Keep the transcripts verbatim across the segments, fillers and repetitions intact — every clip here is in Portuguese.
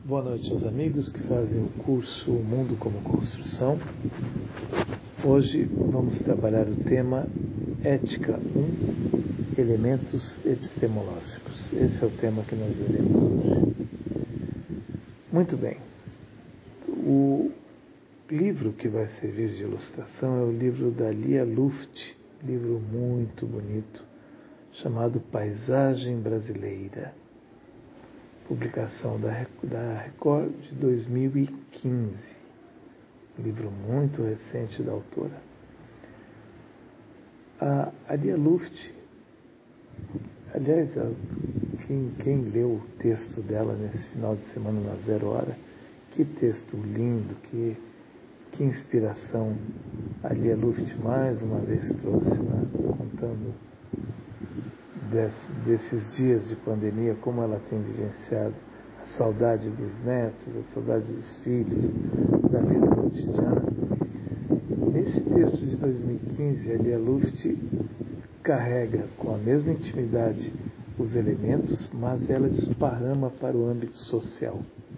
Boa noite aos amigos que fazem o curso O Mundo como Construção. Hoje vamos trabalhar o tema Ética um, Elementos Epistemológicos. Esse é o tema que nós veremos hoje. Muito bem. O livro que vai servir de ilustração é o livro da Lia Luft, livro muito bonito, chamado Paisagem Brasileira. Publicação da, da Record de dois mil e quinze, livro muito recente da autora. A, a Lia Luft, aliás, a, quem, quem leu o texto dela nesse final de semana na Zero Hora, que texto lindo, que, que inspiração a Lia Luft mais uma vez trouxe, né, contando desses dias de pandemia, como ela tem vivenciado a saudade dos netos, a saudade dos filhos, da vida cotidiana. Nesse texto de dois mil e quinze, a Lia Luft carrega com a mesma intimidade os elementos, mas ela desparrama para o âmbito social.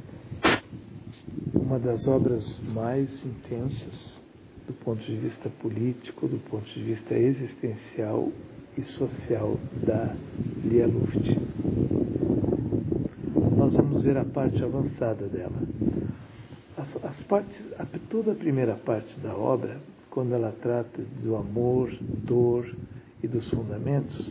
Uma das obras mais intensas do ponto de vista político, do ponto de vista existencial e social da Lia Luft. Nós vamos ver a parte avançada dela. As, as partes, a, toda a primeira parte da obra, quando ela trata do amor, dor e dos fundamentos,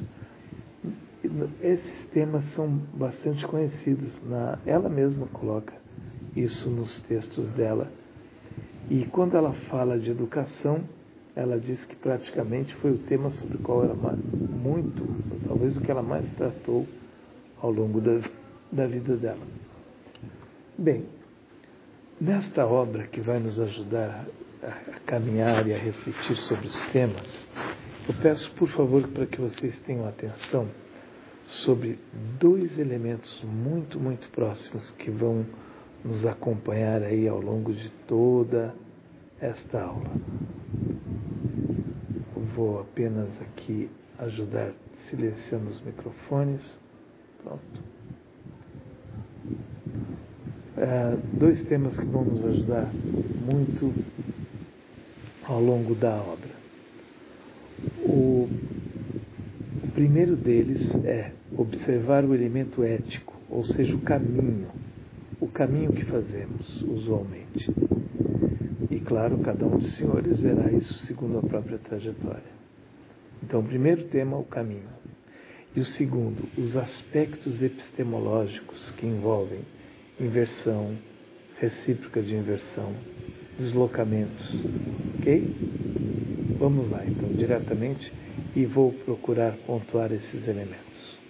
esses temas são bastante conhecidos. Na, ela mesma coloca isso nos textos dela. E quando ela fala de educação, ela diz que praticamente foi o tema sobre o qual ela muito, talvez o que ela mais tratou ao longo da, da vida dela. Bem, nesta obra que vai nos ajudar a, a caminhar e a refletir sobre os temas, eu peço, por favor, para que vocês tenham atenção sobre dois elementos muito, muito próximos que vão nos acompanhar aí ao longo de toda esta aula. Vou apenas aqui ajudar silenciando os microfones. Pronto. É, dois temas que vão nos ajudar muito ao longo da obra. O primeiro deles é observar o elemento ético, ou seja, o caminho, o caminho que fazemos usualmente. E, claro, cada um dos senhores verá isso segundo a própria trajetória. Então, o primeiro tema, o caminho. E o segundo, os aspectos epistemológicos que envolvem inversão, recíproca de inversão, deslocamentos. Ok? Vamos lá, então, diretamente, e vou procurar pontuar esses elementos.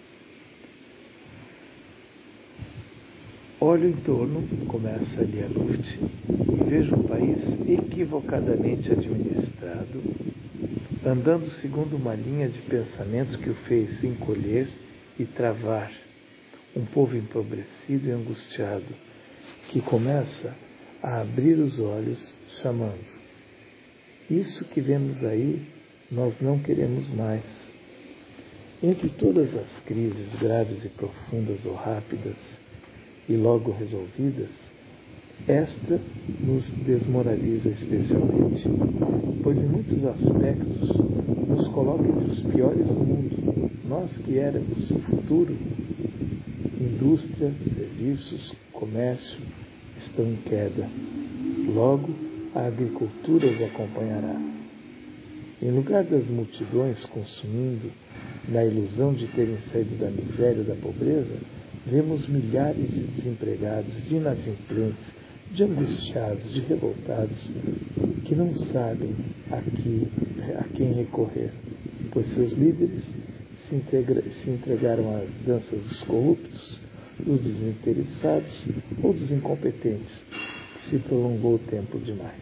Olho em torno, começa ali a Luft, e vejo um país equivocadamente administrado, andando segundo uma linha de pensamento que o fez encolher e travar, um povo empobrecido e angustiado, que começa a abrir os olhos, chamando. Isso que vemos aí, nós não queremos mais. Entre todas as crises graves e profundas ou rápidas, e logo resolvidas, esta nos desmoraliza especialmente, pois em muitos aspectos nos coloca entre os piores do mundo. Nós que éramos o futuro, indústria, serviços, comércio, estão em queda. Logo, a agricultura os acompanhará. Em lugar das multidões consumindo, na ilusão de terem saído da miséria e da pobreza, vemos milhares de desempregados, de inadimplentes, de angustiados, de revoltados, que não sabem a, que, a quem recorrer, pois seus líderes se, integra, se entregaram às danças dos corruptos, dos desinteressados ou dos incompetentes, que se prolongou o tempo demais.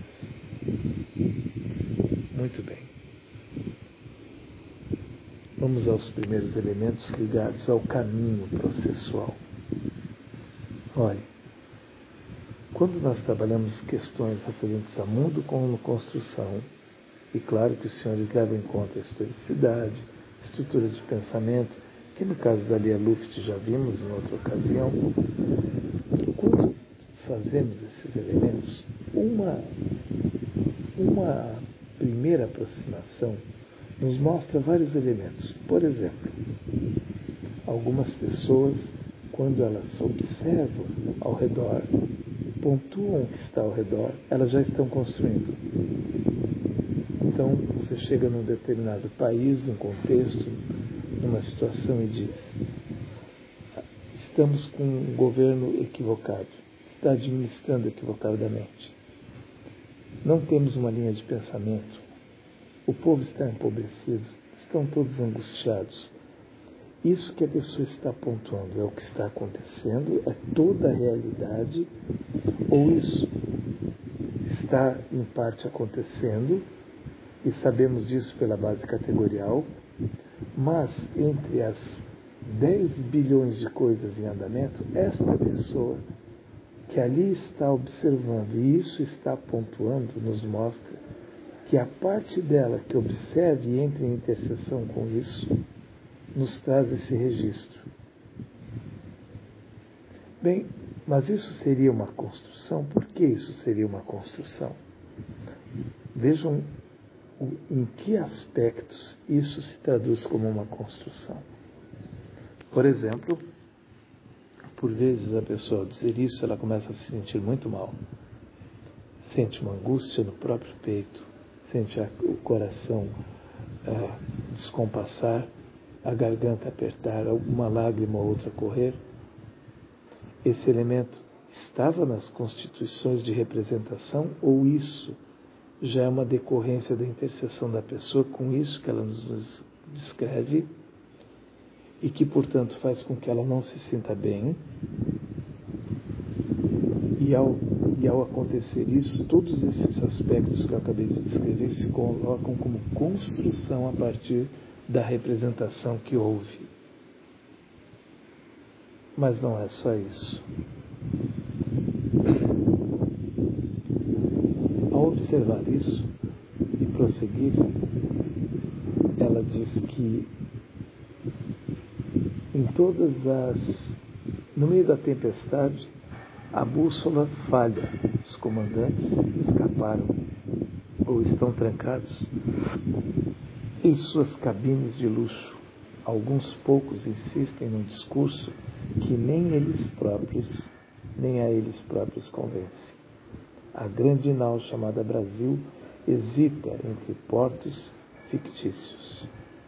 Muito bem. Vamos aos primeiros elementos ligados ao caminho processual. Olha, quando nós trabalhamos questões referentes a mundo como construção, e claro que os senhores levam em conta a historicidade, estrutura de pensamento, que no caso da Lia Luft já vimos em outra ocasião, quando uma, uma primeira aproximação nos mostra vários elementos. Por exemplo, algumas pessoas, quando elas observam ao redor, pontuam o que está ao redor, elas já estão construindo. Então, você chega num determinado país, num contexto, numa situação e diz: estamos com um governo equivocado, está administrando equivocadamente. Não temos uma linha de pensamento. O povo está empobrecido, estão todos angustiados. Isso que a pessoa está pontuando é o que está acontecendo, é toda a realidade, ou isso está em parte acontecendo, e sabemos disso pela base categorial, mas entre as dez bilhões de coisas em andamento, esta pessoa que ali está observando e isso está pontuando nos mostra que a parte dela que observe e entre em interseção com isso nos traz esse registro. Bem, mas isso seria uma construção? Por que isso seria uma construção? Vejam em que aspectos isso se traduz como uma construção. Por exemplo, por vezes a pessoa ao dizer isso, ela começa a se sentir muito mal. Sente uma angústia no próprio peito, sente a, o coração ah, descompassar, a garganta apertar, alguma lágrima ou outra correr. Esse elemento estava nas constituições de representação ou isso já é uma decorrência da interseção da pessoa com isso que ela nos descreve e que, portanto, faz com que ela não se sinta bem. E ao, e ao acontecer isso, todos esses aspectos que eu acabei de descrever se colocam como construção a partir da representação que houve. Mas não é só isso. Ao observar isso e prosseguir, ela diz que em todas as... no meio da tempestade, a bússola falha. Os comandantes escaparam ou estão trancados em suas cabines de luxo. Alguns poucos insistem num discurso que nem eles próprios, nem a eles próprios convence. A grande nau chamada Brasil hesita entre portos fictícios.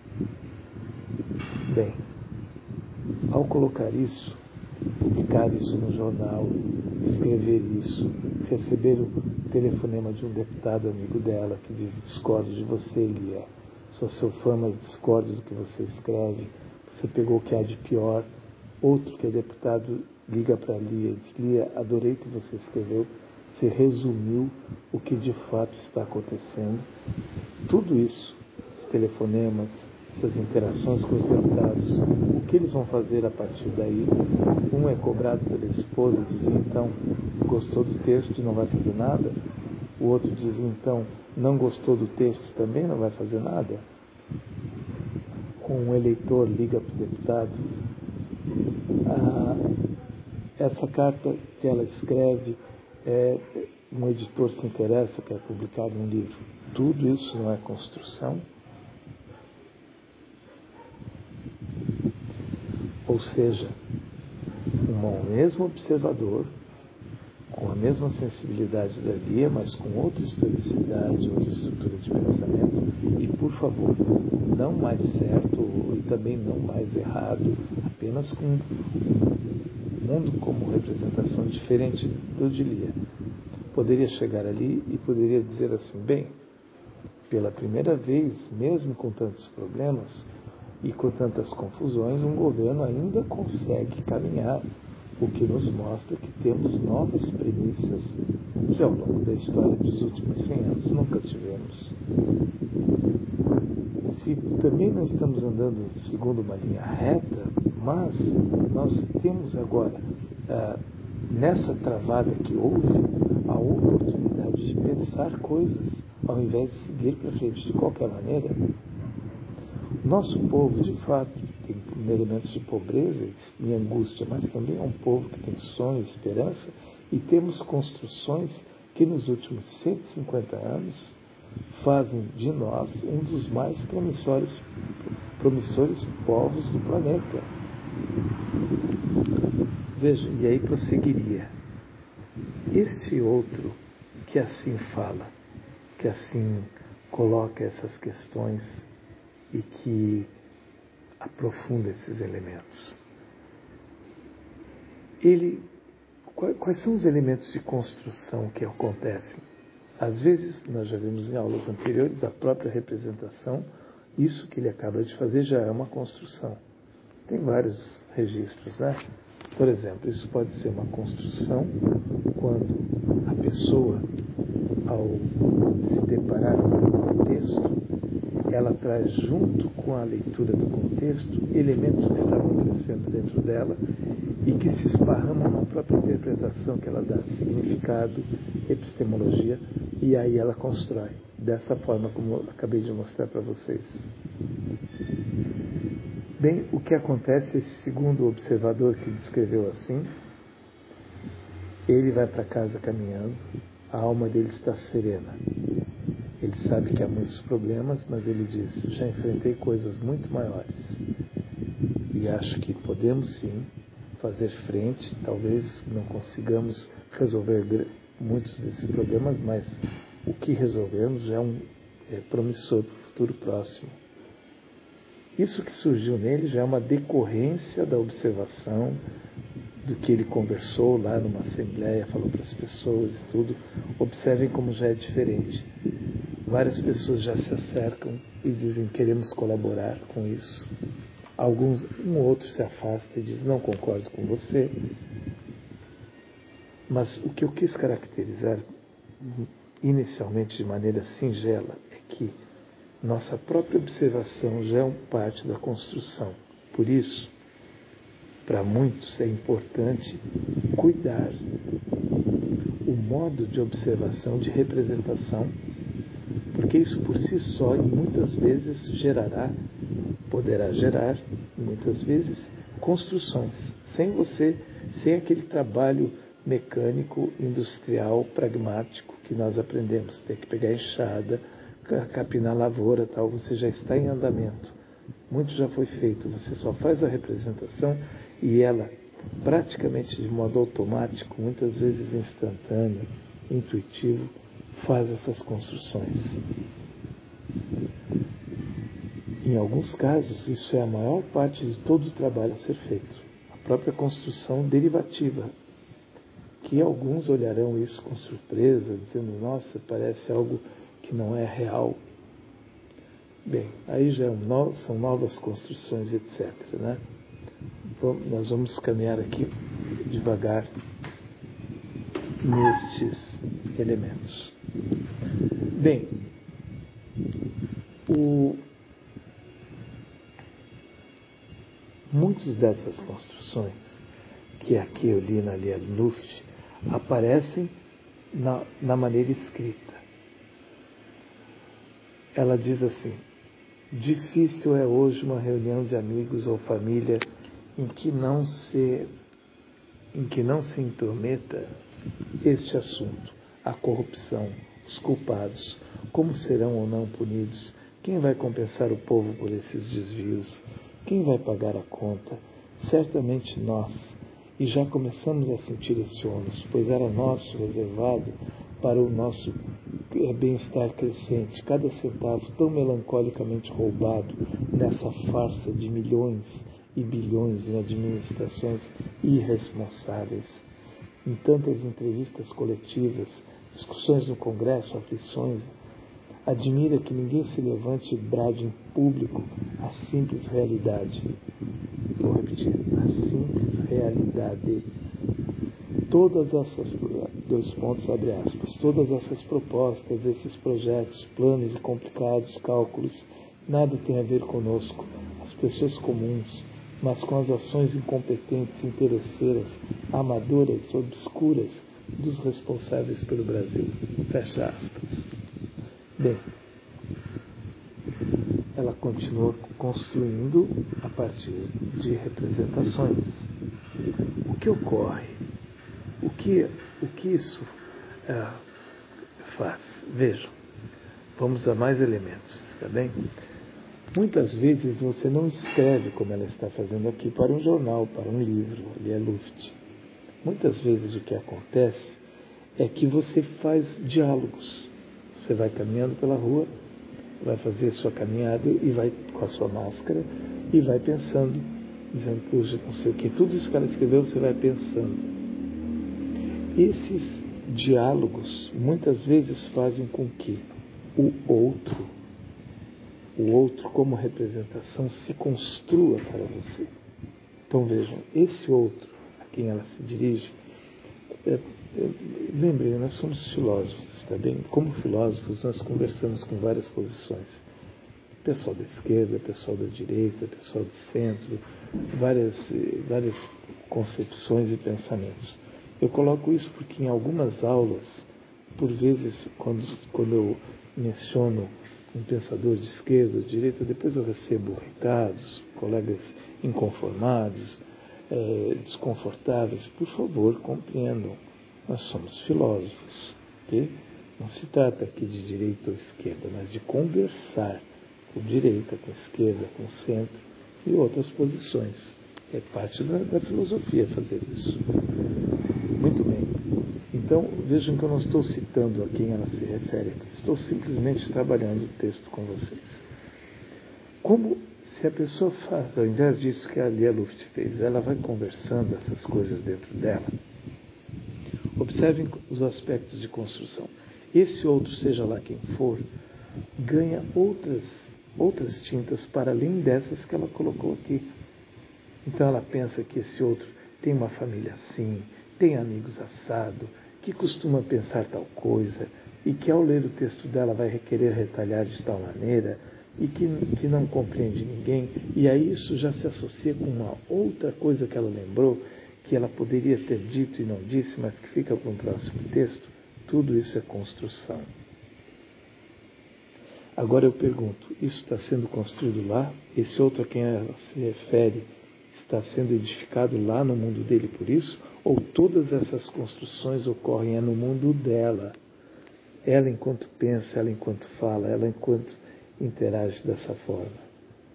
Bem, ao colocar isso, publicar isso no jornal, escrever isso, receber o telefonema de um deputado amigo dela que diz: discordo de você, Lia, sou seu fã, mas discordo do que você escreve, você pegou o que há de pior. Outro que é deputado liga para a Lia e diz: Lia, adorei o que você escreveu, você resumiu o que de fato está acontecendo. Tudo isso, os telefonemas, essas interações com os deputados, o que eles vão fazer a partir daí? Um é cobrado pela esposa, diz: então, gostou do texto e não vai fazer nada? O outro diz: então, não gostou do texto também não vai fazer nada? Um eleitor liga para o deputado: ah, essa carta que ela escreve, é, um editor se interessa, quer publicar um livro. Tudo isso não é construção? Ou seja, um mesmo observador, com a mesma sensibilidade da Lia, mas com outra historicidade, outra estrutura de pensamento, e, por favor, não mais certo e também não mais errado, apenas com um mundo como representação diferente do de Lia. Poderia chegar ali e poderia dizer assim: bem, pela primeira vez, mesmo com tantos problemas e com tantas confusões, um governo ainda consegue caminhar, o que nos mostra que temos novas premissas que ao longo da história dos últimos cem anos nunca tivemos. Se também não estamos andando segundo uma linha reta, mas nós temos agora, ah, nessa travada que houve, a oportunidade de pensar coisas ao invés de seguir para frente de qualquer maneira. Nosso povo, de fato, tem elementos de pobreza e angústia, mas também é um povo que tem sonho, esperança, e temos construções que nos últimos cento e cinquenta anos fazem de nós um dos mais promissores, promissores povos do planeta. Veja, e aí prosseguiria. Este outro que assim fala, que assim coloca essas questões e que aprofunda esses elementos. Ele, quais são os elementos de construção que acontecem? Às vezes, nós já vimos em aulas anteriores, a própria representação, isso que ele acaba de fazer já é uma construção. Tem vários registros, né? Por exemplo, isso pode ser uma construção quando a pessoa, ao se deparar com o texto, ela traz junto com a leitura do contexto elementos que estavam crescendo dentro dela e que se esparramam na própria interpretação que ela dá, significado, epistemologia, e aí ela constrói, dessa forma como eu acabei de mostrar para vocês. Bem, o que acontece, esse segundo observador que descreveu assim, ele vai para casa caminhando, a alma dele está serena. Ele sabe que há muitos problemas, mas ele diz, já enfrentei coisas muito maiores. E acho que podemos sim fazer frente, talvez não consigamos resolver muitos desses problemas, mas o que resolvemos já é um é promissor para o futuro próximo. Isso que surgiu nele já é uma decorrência da observação, do que ele conversou lá numa assembleia, falou para as pessoas e tudo. Observem como já é diferente. Várias pessoas já se acercam e dizem, queremos colaborar com isso. Alguns, um ou outro se afasta e diz, não concordo com você. Mas o que eu quis caracterizar inicialmente de maneira singela é que nossa própria observação já é um parte da construção. Por isso, para muitos é importante cuidar o modo de observação, de representação, porque isso por si só, e muitas vezes, gerará, poderá gerar, muitas vezes, construções. Sem você, sem aquele trabalho mecânico, industrial, pragmático que nós aprendemos. Tem que pegar a enxada, capinar a lavoura, tal, você já está em andamento. Muito já foi feito, você só faz a representação e ela, praticamente de modo automático, muitas vezes instantâneo, intuitivo, faz essas construções. Em alguns casos, isso é a maior parte de todo o trabalho a ser feito. A própria construção derivativa, que alguns olharão isso com surpresa, dizendo, nossa, parece algo que não é real. Bem, aí já são novas construções, etcétera, né? Bom, nós vamos caminhar aqui devagar nestes elementos. Bem, o, muitas dessas construções, que aqui eu li na Lia Luft, aparecem na, na maneira escrita. Ela diz assim, difícil é hoje uma reunião de amigos ou família em que não se, em que não se intrometa este assunto, a corrupção, os culpados, como serão ou não punidos, quem vai compensar o povo por esses desvios, quem vai pagar a conta, certamente nós, e já começamos a sentir esse ônus, pois era nosso, reservado para o nosso bem-estar crescente, cada centavo tão melancolicamente roubado nessa farsa de milhões e bilhões em administrações irresponsáveis, em tantas entrevistas coletivas, discussões no Congresso, aflições. Admira que ninguém se levante e brade em público a simples realidade. Vou repetir, a simples realidade. Todas essas, dois pontos, abre aspas, todas essas propostas, esses projetos, planos e complicados cálculos, nada tem a ver conosco, as pessoas comuns, mas com as ações incompetentes, interesseiras, amadoras, obscuras dos responsáveis pelo Brasil. Fecha aspas. Bem, ela continua construindo a partir de representações. O que ocorre? O que, o que isso é, faz? Vejam, vamos a mais elementos, está bem? Muitas vezes você não escreve como ela está fazendo aqui para um jornal, para um livro, ali é Luft. Muitas vezes o que acontece é que você faz diálogos. Você vai caminhando pela rua, vai fazer sua caminhada e vai com a sua máscara e vai pensando, dizendo, puxa, não sei o que, tudo isso que ela escreveu você vai pensando. Esses diálogos muitas vezes fazem com que o outro, o outro como representação se construa para você. Então vejam, esse outro a quem ela se dirige, é, é, lembrem, nós somos filósofos, está bem? Como filósofos nós conversamos com várias posições. Pessoal da esquerda, pessoal da direita, pessoal do centro, várias, várias concepções e pensamentos. Eu coloco isso porque em algumas aulas, por vezes, quando, quando eu menciono um pensador de esquerda ou de direita, depois eu recebo recados, colegas inconformados, é, desconfortáveis. Por favor, compreendam, nós somos filósofos, ok? Não se trata aqui de direita ou esquerda, mas de conversar com direita, com esquerda, com centro e outras posições. É parte da, da filosofia fazer isso. Muito bem. Então, vejam que eu não estou citando a quem ela se refere aqui. Estou simplesmente trabalhando o texto com vocês. Como se a pessoa faz, ao invés disso que a Lia Luft fez, ela vai conversando essas coisas dentro dela. Observem os aspectos de construção. Esse outro, seja lá quem for, ganha outras, outras tintas para além dessas que ela colocou aqui. Então ela pensa que esse outro tem uma família assim, tem amigos assado, que costuma pensar tal coisa, e que ao ler o texto dela vai querer retalhar de tal maneira, e que, que não compreende ninguém, e aí isso já se associa com uma outra coisa que ela lembrou, que ela poderia ter dito e não disse, mas que fica para um próximo texto. Tudo isso é construção. Agora eu pergunto, isso está sendo construído lá? Esse outro a quem ela se refere está sendo edificado lá no mundo dele por isso? Ou todas essas construções ocorrem é no mundo dela? Ela enquanto pensa, ela enquanto fala, ela enquanto interage dessa forma.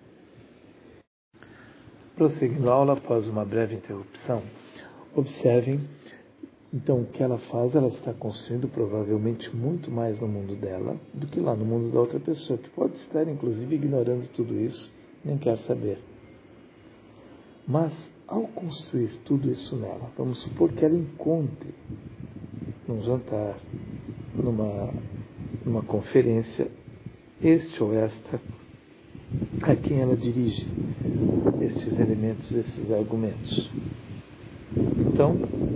Prosseguindo a aula após uma breve interrupção, observem, então, o que ela faz, ela está construindo provavelmente muito mais no mundo dela do que lá no mundo da outra pessoa, que pode estar, inclusive, ignorando tudo isso, nem quer saber. Mas, ao construir tudo isso nela, vamos supor que ela encontre, num jantar, numa, numa conferência, este ou esta, a quem ela dirige estes elementos, esses argumentos. Então,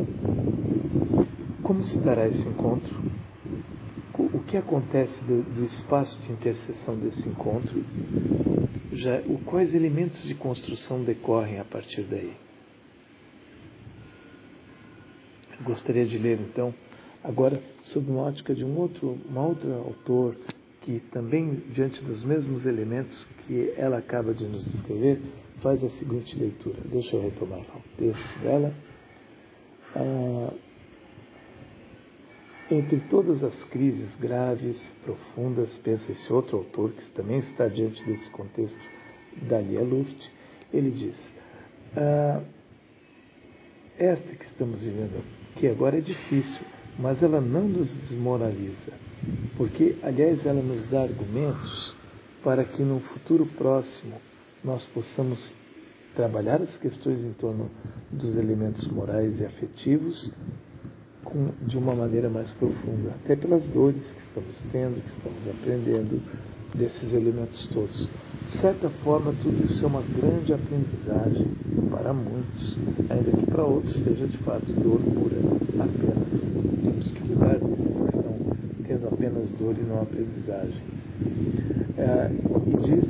como se dará esse encontro? O que acontece do, do espaço de interseção desse encontro? Já, o, quais elementos de construção decorrem a partir daí? Gostaria de ler, então, agora, sob uma ótica de um outro, uma outra autor, que também, diante dos mesmos elementos que ela acaba de nos escrever, faz a seguinte leitura. Deixa eu retomar o texto dela. Ah, entre todas as crises graves, profundas, pensa esse outro autor, que também está diante desse contexto da Lia Luft, ele diz, ah, esta que estamos vivendo, que agora é difícil, mas ela não nos desmoraliza, porque, aliás, ela nos dá argumentos para que no futuro próximo nós possamos trabalhar as questões em torno dos elementos morais e afetivos com, de uma maneira mais profunda, até pelas dores que estamos tendo, que estamos aprendendo desses elementos todos. De certa forma, tudo isso é uma grande aprendizagem para muitos, ainda que para outros seja de fato dor pura apenas. Temos que cuidar deles que estão tendo apenas dor e não aprendizagem. É, e diz,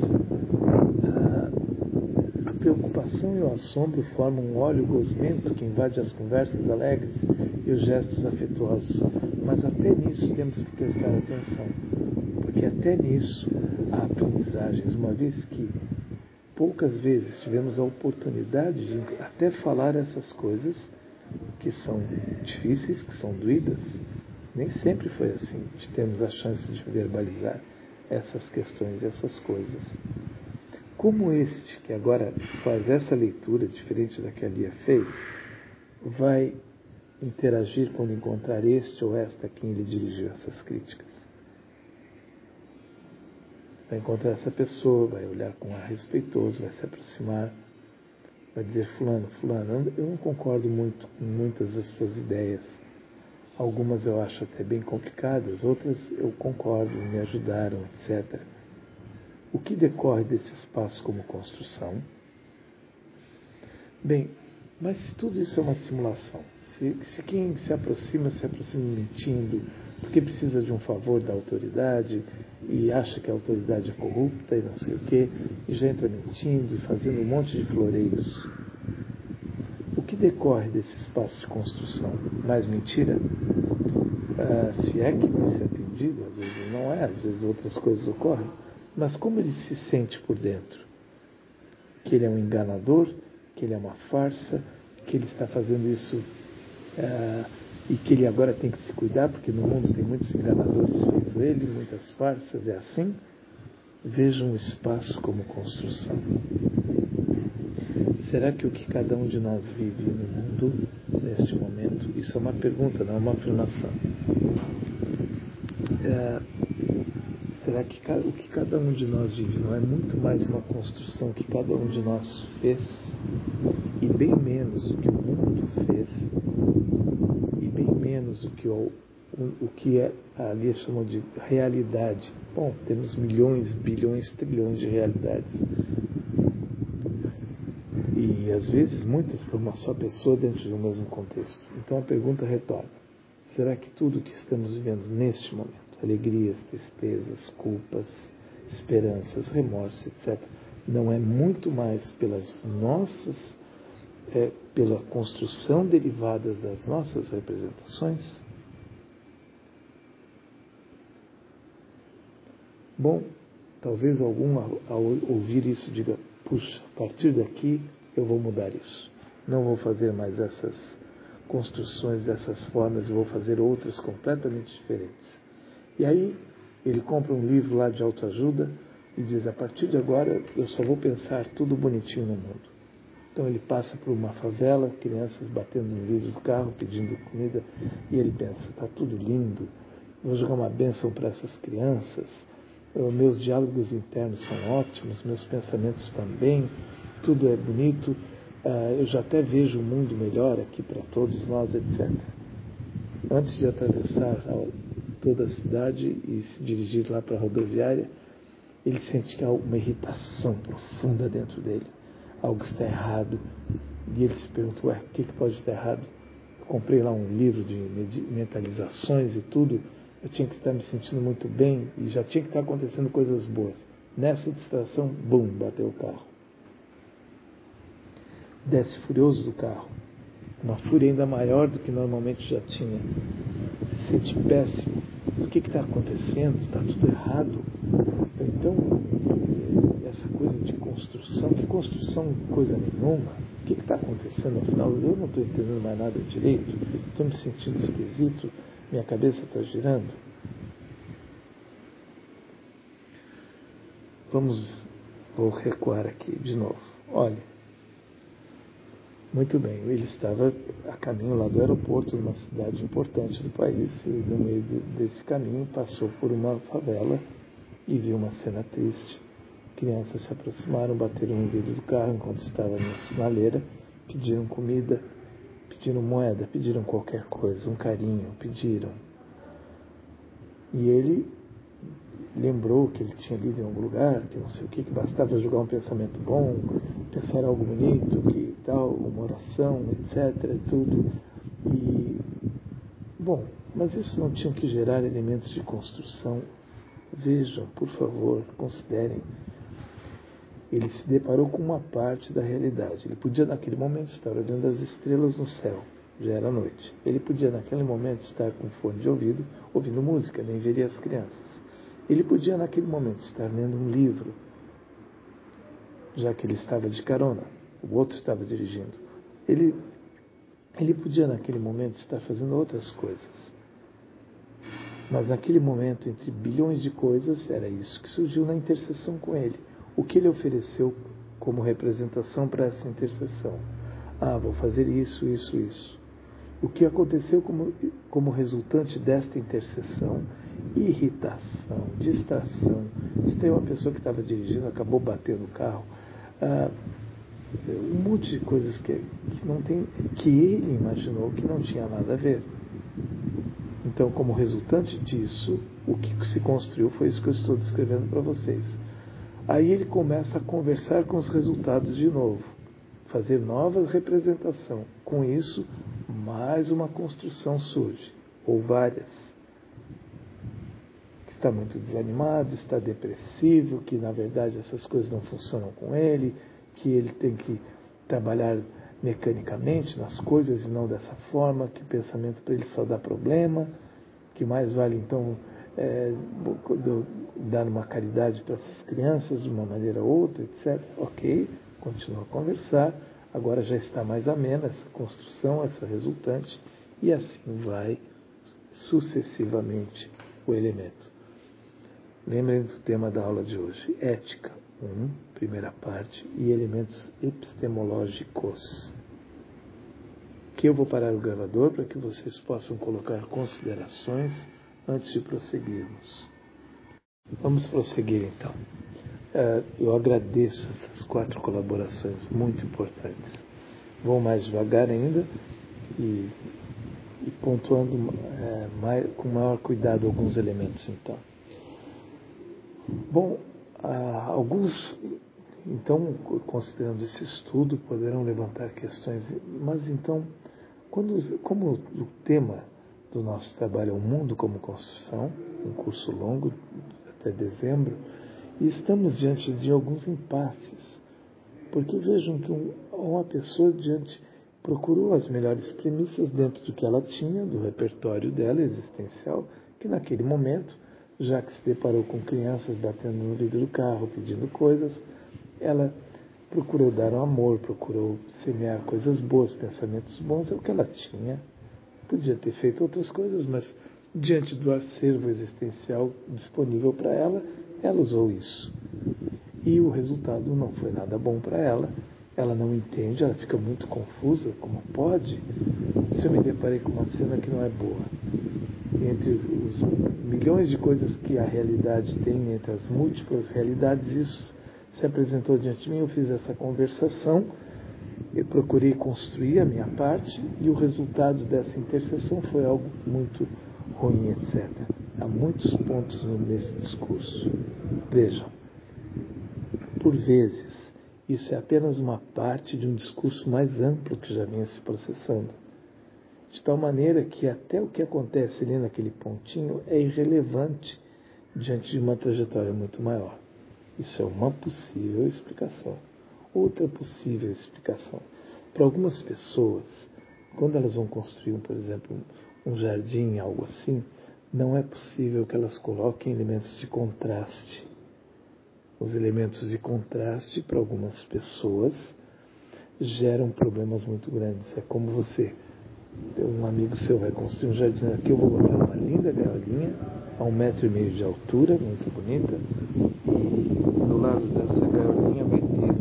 a, a preocupação e o assombro formam um óleo gosmento que invade as conversas alegres e os gestos afetuosos. Mas até nisso temos que prestar atenção, porque até nisso há aprendizagens, uma vez que poucas vezes tivemos a oportunidade de até falar essas coisas que são difíceis, que são doídas, Nem sempre foi assim, de termos a chance de verbalizar essas questões, essas coisas. Como este, que agora faz essa leitura diferente da que a Lia fez, vai interagir quando encontrar este ou esta a quem ele dirigiu essas críticas? Vai encontrar essa pessoa, vai olhar com ar respeitoso, vai se aproximar, vai dizer: fulano, fulano, eu não concordo muito com muitas das suas ideias. Algumas eu acho até bem complicadas, outras eu concordo, me ajudaram, etcétera. O que decorre desse espaço como construção? Bem, mas tudo isso é uma simulação. Se, se quem se aproxima, se aproxima mentindo, porque precisa de um favor da autoridade e acha que a autoridade é corrupta e não sei o quê, e já entra mentindo e fazendo um monte de floreios. O que decorre desse espaço de construção? Mais mentira? Ah, se é que vai ser atendido, às vezes não é, às vezes outras coisas ocorrem. Mas como ele se sente por dentro? Que ele é um enganador, que ele é uma farsa, que ele está fazendo isso ah, e que ele agora tem que se cuidar, porque no mundo tem muitos enganadores feito ele, muitas farsas, é assim? Vejam o espaço como construção. Será que o que cada um de nós vive no mundo, neste momento, isso é uma pergunta, não é uma afirmação. É, será que o que cada um de nós vive não é muito mais uma construção que cada um de nós fez, e bem menos o que o mundo fez, e bem menos o que, o, o que é, a Lia chamou de realidade? Bom, temos milhões, bilhões, trilhões de realidades. E, às vezes, muitas por uma só pessoa dentro de um mesmo contexto. Então, a pergunta retorna: será que tudo o que estamos vivendo neste momento, alegrias, tristezas, culpas, esperanças, remorsos, etcétera, não é muito mais pelas nossas, é, pela construção derivadas das nossas representações? Bom, talvez algum, ao ouvir isso, diga: puxa, a partir daqui eu vou mudar isso. Não vou fazer mais essas construções dessas formas, eu vou fazer outras completamente diferentes. E aí ele compra um livro lá de autoajuda e diz: a partir de agora eu só vou pensar tudo bonitinho no mundo. Então ele passa por uma favela, crianças batendo no vidro do carro, pedindo comida, e ele pensa: está tudo lindo, vou jogar uma bênção para essas crianças, meus diálogos internos são ótimos, meus pensamentos também, tudo é bonito, eu já até vejo um mundo melhor aqui para todos nós, etcétera. Antes de atravessar toda a cidade e se dirigir lá para a rodoviária, ele sente que há uma irritação profunda dentro dele. Algo está errado. E ele se pergunta: ué, o que, que pode estar errado? Eu comprei lá um livro de mentalizações e tudo, eu tinha que estar me sentindo muito bem e já tinha que estar acontecendo coisas boas. Nessa distração, bum, bateu o carro. Desce furioso do carro. Uma fúria ainda maior do que normalmente já tinha. Se sente péssimo. Mas o que está acontecendo? Está tudo errado. Então, essa coisa de construção, que construção coisa nenhuma, o que está acontecendo afinal? Eu não estou entendendo mais nada direito, estou me sentindo esquisito, minha cabeça está girando. Vamos, vou recuar aqui de novo. Olha, muito bem, ele estava a caminho lá do aeroporto, numa cidade importante do país, e no meio desse caminho passou por uma favela e viu uma cena triste. Crianças se aproximaram, bateram no vidro do carro enquanto estava na sinaleira, pediram comida, pediram moeda, pediram qualquer coisa, um carinho, pediram. E ele lembrou que ele tinha lido em algum lugar, que não sei o que, que bastava jogar um pensamento bom, pensar algo bonito, que tal, uma oração, etcétera, tudo. E, bom, mas isso não tinha que gerar elementos de construção. Vejam, por favor, considerem. Ele se deparou com uma parte da realidade. Ele podia, naquele momento, estar olhando as estrelas no céu. Já era noite. Ele podia, naquele momento, estar com fone de ouvido, ouvindo música, nem veria as crianças. Ele podia, naquele momento, estar lendo um livro, já que ele estava de carona. O outro estava dirigindo. Ele, ele podia, naquele momento, estar fazendo outras coisas. Mas naquele momento, entre bilhões de coisas, era isso que surgiu na intercessão com ele. O que ele ofereceu como representação para essa intercessão? Ah, vou fazer isso, isso, isso. O que aconteceu como, como resultante desta intercessão? Irritação, distração. Se tem uma pessoa que estava dirigindo, acabou batendo o carro. Ah, um monte de coisas que, que, não tem, que ele imaginou que não tinha nada a ver. Então, como resultante disso, o que se construiu foi isso que eu estou descrevendo para vocês. Aí ele começa a conversar com os resultados de novo, fazer novas representações. Com isso, mais uma construção surge, ou várias. Está muito desanimado, está depressivo, que na verdade essas coisas não funcionam com ele, que ele tem que trabalhar mecanicamente nas coisas e não dessa forma, que o pensamento para ele só dá problema, que mais vale então é, dar uma caridade para essas crianças de uma maneira ou outra, etcétera. Ok, continua a conversar, agora já está mais amena essa construção, essa resultante, e assim vai sucessivamente o elemento. Lembrem do tema da aula de hoje, ética, um, primeira parte, e elementos epistemológicos. Que eu vou parar o gravador para que vocês possam colocar considerações antes de prosseguirmos. Vamos prosseguir então. Eu agradeço essas quatro colaborações muito importantes. Vou mais devagar ainda e, e pontuando é, mais, com maior cuidado alguns elementos então. Bom, ah, alguns, então, considerando esse estudo, poderão levantar questões, mas então, quando, como o tema do nosso trabalho é o mundo como construção, um curso longo, até dezembro, e estamos diante de alguns impasses, porque vejam que um, uma pessoa diante procurou as melhores premissas dentro do que ela tinha, do repertório dela existencial, que naquele momento, já que se deparou com crianças batendo no vidro do carro, pedindo coisas, ela procurou dar um amor, procurou semear coisas boas, pensamentos bons, é o que ela tinha. Podia ter feito outras coisas, mas diante do acervo existencial disponível para ela, ela usou isso. E o resultado não foi nada bom para ela. Ela não entende, ela fica muito confusa, como pode? Se eu me deparei com uma cena que não é boa. Entre os milhões de coisas que a realidade tem, entre as múltiplas realidades, isso se apresentou diante de mim, eu fiz essa conversação, eu procurei construir a minha parte e o resultado dessa interseção foi algo muito ruim, etcétera. Há muitos pontos nesse discurso. Vejam, por vezes, isso é apenas uma parte de um discurso mais amplo que já vinha se processando. De tal maneira que até o que acontece ali naquele pontinho é irrelevante diante de uma trajetória muito maior. Isso é uma possível explicação. Outra possível explicação. Para algumas pessoas, quando elas vão construir, por exemplo, um jardim, algo assim, não é possível que elas coloquem elementos de contraste. Os elementos de contraste, para algumas pessoas, geram problemas muito grandes. É como você... Um amigo seu vai construir um jardim aqui, eu vou botar uma linda gaiolinha a um metro e meio de altura, muito bonita, e do lado dessa gaiolinha vai ter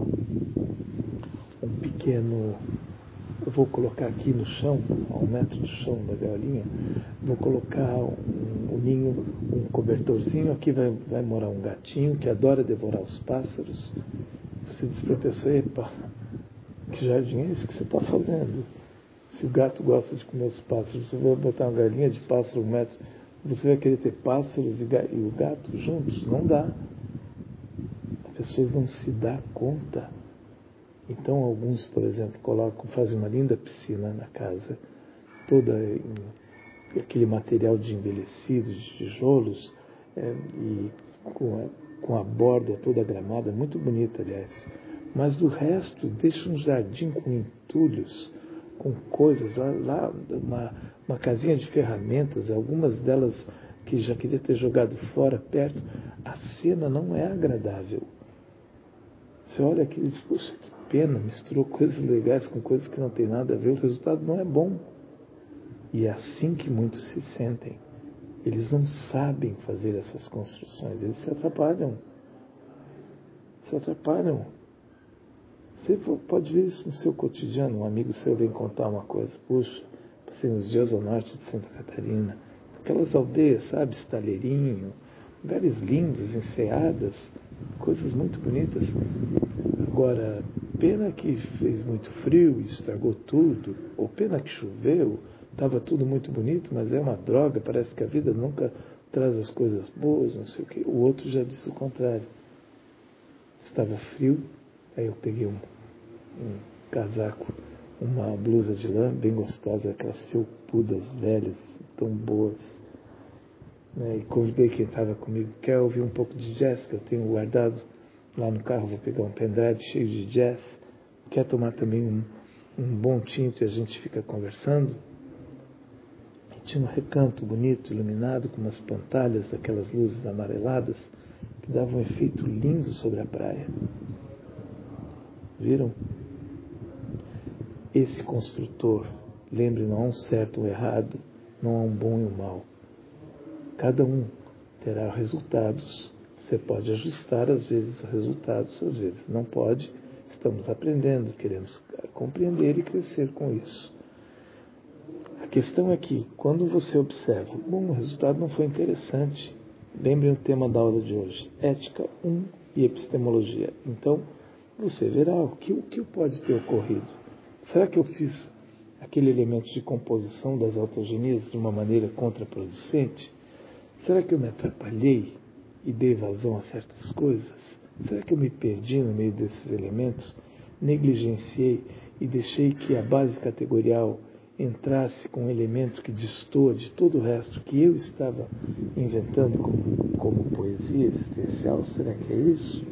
um pequeno, eu vou colocar aqui no chão, a um metro do chão da gaiolinha, vou colocar um, um ninho, um cobertorzinho, aqui vai, vai morar um gatinho que adora devorar os pássaros. Você diz para a pessoa, epa, que jardim é esse que você está fazendo? Se o gato gosta de comer os pássaros, você vai botar uma galinha de pássaro um metro, você vai querer ter pássaros e, e o gato juntos? Não dá. As pessoas não se dão conta. Então, alguns, por exemplo, colocam, fazem uma linda piscina na casa, toda em aquele material de envelhecido, de tijolos, é, e com a, com a borda toda gramada, muito bonita, aliás. Mas do resto, deixa um jardim com entulhos, com coisas, lá, lá uma, uma casinha de ferramentas, algumas delas que já queria ter jogado fora, perto. A cena não é agradável. Você olha aqui e diz, poxa, que pena, misturou coisas legais com coisas que não tem nada a ver, o resultado não é bom. E é assim que muitos se sentem. Eles não sabem fazer essas construções, eles se atrapalham. Se atrapalham. Você pode ver isso no seu cotidiano. Um amigo seu vem contar uma coisa. Puxa, passei uns dias ao norte de Santa Catarina. Aquelas aldeias, sabe? Estaleirinho. Lugares lindos, enseadas. Coisas muito bonitas. Agora, pena que fez muito frio e estragou tudo. Ou pena que choveu. Estava tudo muito bonito, mas é uma droga. Parece que a vida nunca traz as coisas boas, não sei o quê. O outro já disse o contrário. Estava frio. Aí eu peguei um, um casaco, uma blusa de lã bem gostosa, aquelas felpudas velhas, tão boas. Né? E convidei quem estava comigo, quer ouvir um pouco de jazz, que eu tenho guardado lá no carro, vou pegar um pendrive cheio de jazz. Quer tomar também um, um bom tinto e a gente fica conversando? E tinha um recanto bonito, iluminado, com umas pantalhas, aquelas luzes amareladas, que davam um efeito lindo sobre a praia. Viram? Esse construtor, lembre, não há um certo ou errado, não há um bom e um mau. Cada um terá resultados. Você pode ajustar, às vezes, os resultados, às vezes não pode. Estamos aprendendo, queremos compreender e crescer com isso. A questão é que, quando você observa, bom, o resultado não foi interessante. Lembrem o tema da aula de hoje, ética um e epistemologia. Então, você verá o que, o que pode ter ocorrido. Será que eu fiz aquele elemento de composição das autogenias de uma maneira contraproducente? Será que eu me atrapalhei e dei vazão a certas coisas? Será que eu me perdi no meio desses elementos, negligenciei e deixei que a base categorial entrasse com um elemento que destoa de todo o resto que eu estava inventando como, como poesia existencial? Será que é isso?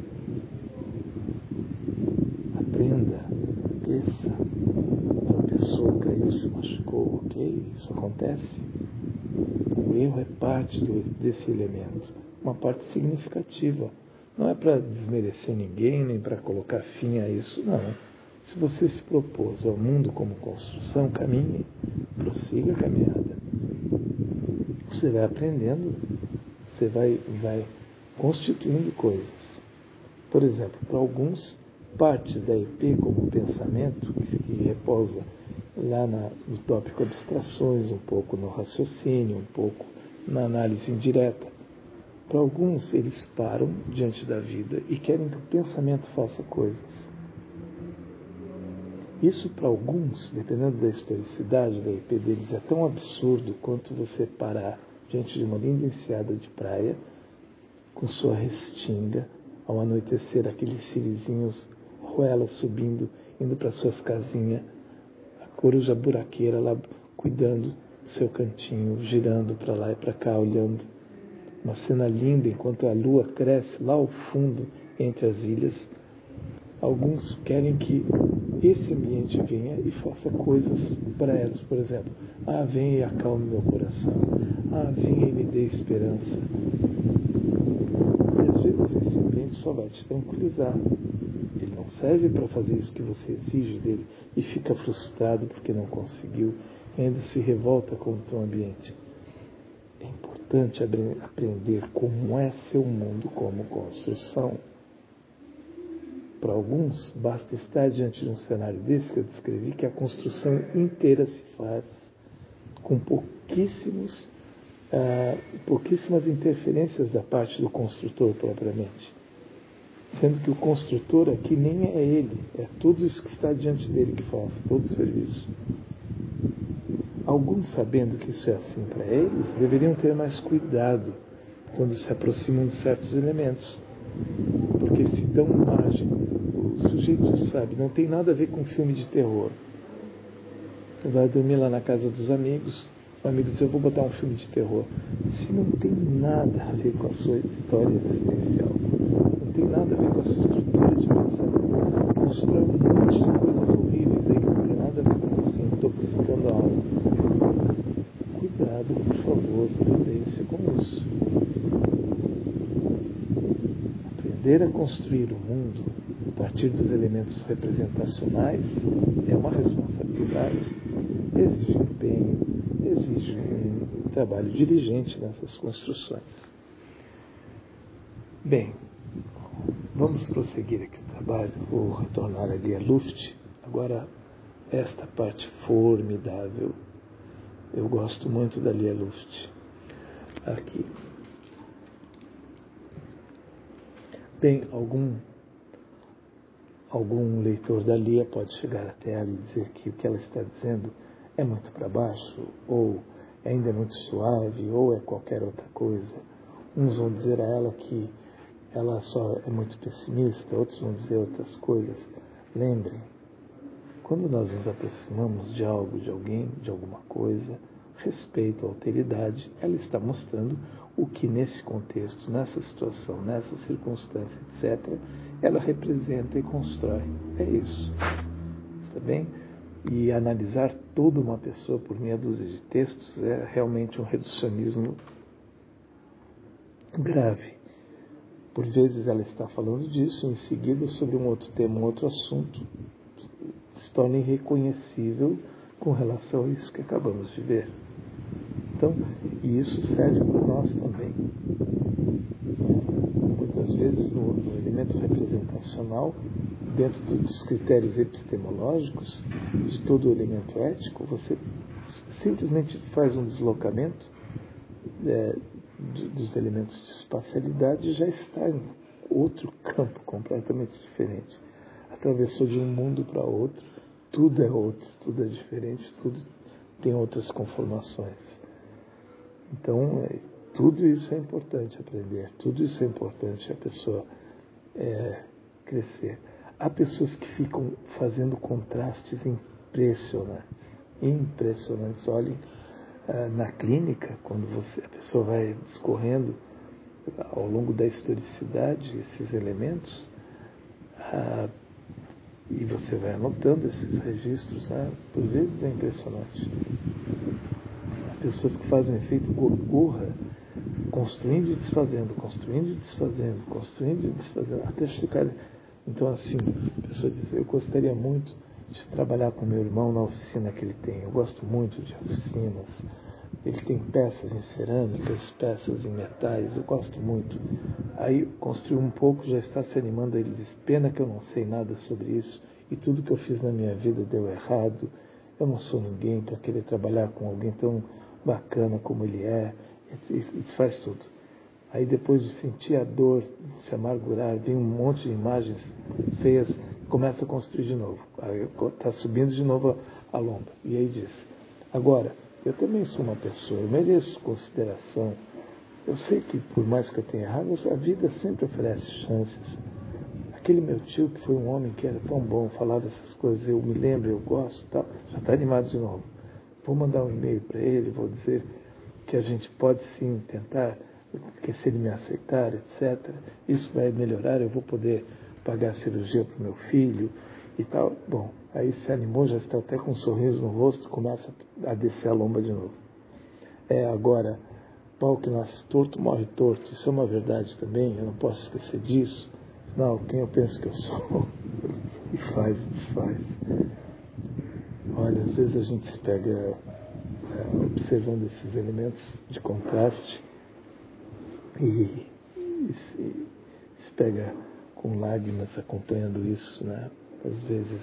Aprenda, cresça. Se uma pessoa caiu, se machucou, ok, isso acontece. O erro é parte do, desse elemento, uma parte significativa. Não é para desmerecer ninguém, nem para colocar fim a isso, não. Se você se propôs ao mundo como construção, caminhe, prossiga a caminhada. Você vai aprendendo, você vai, vai constituindo coisas. Por exemplo, para alguns, partes da I P como pensamento, que repousa lá na, no tópico abstrações, um pouco no raciocínio, um pouco na análise indireta. Para alguns, eles param diante da vida e querem que o pensamento faça coisas. Isso, para alguns, dependendo da historicidade da I P deles, é tão absurdo quanto você parar diante de uma linda enseada de praia, com sua restinga, ao anoitecer, aqueles cirizinhos, roelas subindo, indo para suas casinhas, a coruja buraqueira lá cuidando do seu cantinho, girando para lá e para cá, olhando. Uma cena linda enquanto a lua cresce lá ao fundo entre as ilhas. Alguns querem que esse ambiente venha e faça coisas para elas. Por exemplo, ah, venha e acalme meu coração. Ah, venha e me dê esperança. E às vezes esse ambiente só vai te tranquilizar. Ele não serve para fazer isso que você exige dele e fica frustrado porque não conseguiu e ainda se revolta com o teu ambiente. É importante aprender como é seu mundo como construção. Para alguns, basta estar diante de um cenário desse que eu descrevi, que a construção inteira se faz com pouquíssimos, ah, pouquíssimas interferências da parte do construtor propriamente. Sendo que o construtor aqui nem é ele, é tudo isso que está diante dele que faz, todo o serviço. Alguns, sabendo que isso é assim para eles, deveriam ter mais cuidado quando se aproximam de certos elementos. Porque se dão margem, o sujeito sabe, não tem nada a ver com filme de terror. Você vai dormir lá na casa dos amigos, o amigo diz, eu vou botar um filme de terror. Se não tem nada a ver com a sua história existencial, não tem nada a ver com a sua estrutura de pensamento, constrói um monte de coisas horríveis aí que não tem nada a ver com você, intoxicando a alma. Cuidado, por favor, prudência com isso. Aprender a construir o mundo a partir dos elementos representacionais é uma responsabilidade, exige empenho, exige um trabalho diligente nessas construções. Bem, vamos prosseguir aqui o trabalho, vou retornar ali a Luft. Agora, esta parte formidável, eu gosto muito da Lia Luft. Aqui. Bem, algum, algum leitor da Lia pode chegar até ela e dizer que o que ela está dizendo é muito para baixo, ou ainda é muito suave, ou é qualquer outra coisa. Uns vão dizer a ela que ela só é muito pessimista, outros vão dizer outras coisas. Lembrem, quando nós nos aproximamos de algo, de alguém, de alguma coisa, respeito, alteridade, ela está mostrando o que nesse contexto, nessa situação, nessa circunstância, etcétera, ela representa e constrói. É isso. Está bem? E analisar toda uma pessoa por meia dúzia de textos é realmente um reducionismo grave. Por vezes ela está falando disso, em seguida, sobre um outro tema, um outro assunto, se torna irreconhecível com relação a isso que acabamos de ver. Então, e isso serve para nós também. Muitas vezes, no, no elemento representacional, dentro dos critérios epistemológicos, de todo o elemento ético, você simplesmente faz um deslocamento é, de, dos elementos de espacialidade e já está em outro campo completamente diferente. Atravessou de um mundo para outro, tudo é outro, tudo é diferente, tudo tem outras conformações. Então, é, tudo isso é importante aprender, tudo isso é importante a pessoa é, crescer. Há pessoas que ficam fazendo contrastes impressionantes, impressionantes. Olhem, ah, na clínica, quando você, a pessoa vai discorrendo ao longo da historicidade esses elementos, ah, e você vai anotando esses registros, né? Por vezes é impressionante. Há pessoas que fazem efeito gorgorra, construindo e desfazendo, construindo e desfazendo, construindo e desfazendo, até chegar. Então, assim, a pessoa diz, eu gostaria muito de trabalhar com meu irmão na oficina que ele tem. Eu gosto muito de oficinas. Ele tem peças em cerâmicas, peças em metais, eu gosto muito. Aí construiu um pouco, já está se animando, ele diz, pena que eu não sei nada sobre isso, e tudo que eu fiz na minha vida deu errado. Eu não sou ninguém para querer trabalhar com alguém tão bacana como ele é, e, e faz tudo. Aí depois de sentir a dor, de se amargurar, vem um monte de imagens feias, começa a construir de novo. Aí está subindo de novo a, a lomba. E aí diz, agora, eu também sou uma pessoa, eu mereço consideração. Eu sei que, por mais que eu tenha errado, a vida sempre oferece chances. Aquele meu tio, que foi um homem que era tão bom, falava essas coisas, eu me lembro, eu gosto, tal, já está animado de novo. Vou mandar um e-mail para ele, vou dizer que a gente pode sim tentar, que se ele me aceitar, etcétera, isso vai melhorar, eu vou poder pagar a cirurgia para o meu filho e tal. Bom, aí se animou, já está até com um sorriso no rosto, começa a descer a lomba de novo. É, agora, pau que nasce torto, morre torto, isso é uma verdade também, eu não posso esquecer disso. Não, quem eu penso que eu sou, e faz e desfaz. Olha, às vezes a gente se pega é, observando esses elementos de contraste e, e se, se pega com lágrimas acompanhando isso, né? Às vezes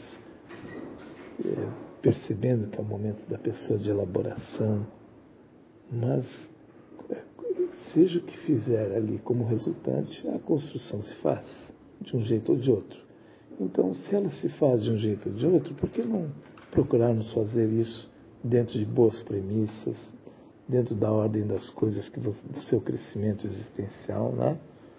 é, percebendo que é o momento da pessoa de elaboração, mas é, seja o que fizer ali como resultante, a construção se faz de um jeito ou de outro. Então, se ela se faz de um jeito ou de outro, por que não procurarmos fazer isso dentro de boas premissas, dentro da ordem das coisas que você, do seu crescimento existencial, né?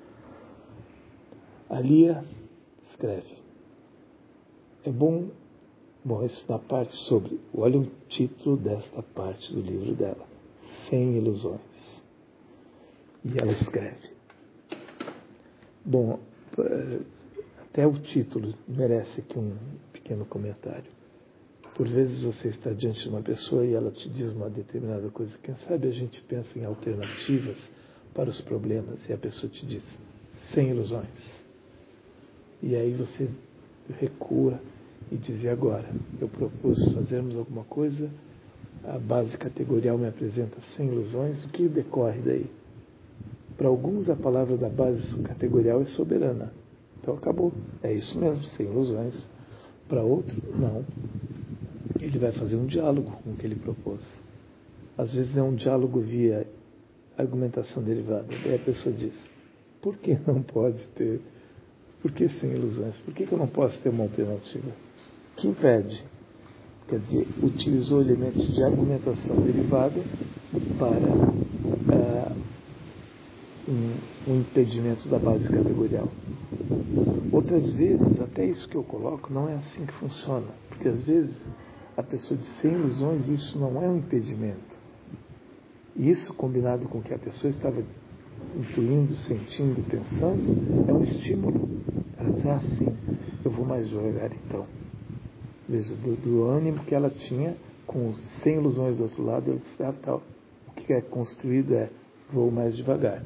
A Lia escreve. É bom, bom, isso na parte sobre, olha o título desta parte do livro dela, Sem Ilusões. E ela escreve. Bom, até o título merece aqui um pequeno comentário. Por vezes você está diante de uma pessoa e ela te diz uma determinada coisa. Quem sabe a gente pensa em alternativas para os problemas e a pessoa te diz, sem ilusões. E aí você recua e diz, e agora? Eu propus fazermos alguma coisa a base categorial me apresenta sem ilusões, o que decorre daí? Para alguns, a palavra da base categorial é soberana. Então, acabou. É isso mesmo, sem ilusões. Para outro, não. Ele vai fazer um diálogo com o que ele propôs. Às vezes é um diálogo via argumentação derivada. Daí a pessoa diz, por que não pode ter? Por que sem ilusões? Por que, que eu não posso ter uma alternativa? O que impede? Quer dizer, utilizou elementos de argumentação derivada para ah, um, um impedimento da base categorial. Outras vezes, até isso que eu coloco, não é assim que funciona. Porque às vezes a pessoa diz sem ilusões, isso não é um impedimento. Isso, combinado com o que a pessoa estava intuindo, sentindo, pensando, é um estímulo. Ela diz, ah, sim, eu vou mais devagar então. Veja, do, do ânimo que ela tinha, com sem ilusões do outro lado, ela disse, ah, tal, o que é construído é, vou mais devagar.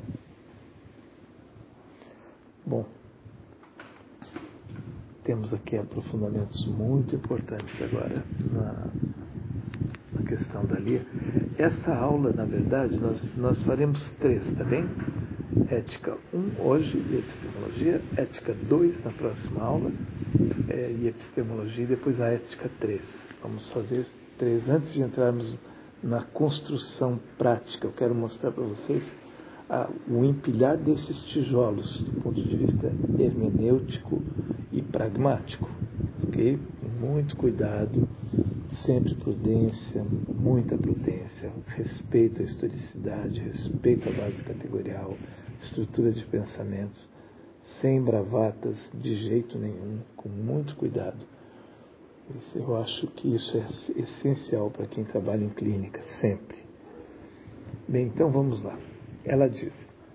Bom, temos aqui aprofundamentos muito importantes agora na, na questão da Lia. Essa aula, na verdade, nós, nós faremos três, tá bem? Ética um hoje e epistemologia, ética dois na próxima aula é, e epistemologia e depois a ética três. Vamos fazer três antes de entrarmos na construção prática. Eu quero mostrar para vocês ah, o empilhar desses tijolos do ponto de vista hermenêutico e pragmático. Ok? Muito cuidado, sempre prudência, muita prudência, respeito à historicidade, respeito à base categorial, estrutura de pensamento, sem bravatas de jeito nenhum, com muito cuidado. Eu acho que isso é essencial para quem trabalha em clínica, sempre. Bem, então vamos lá. Ela diz,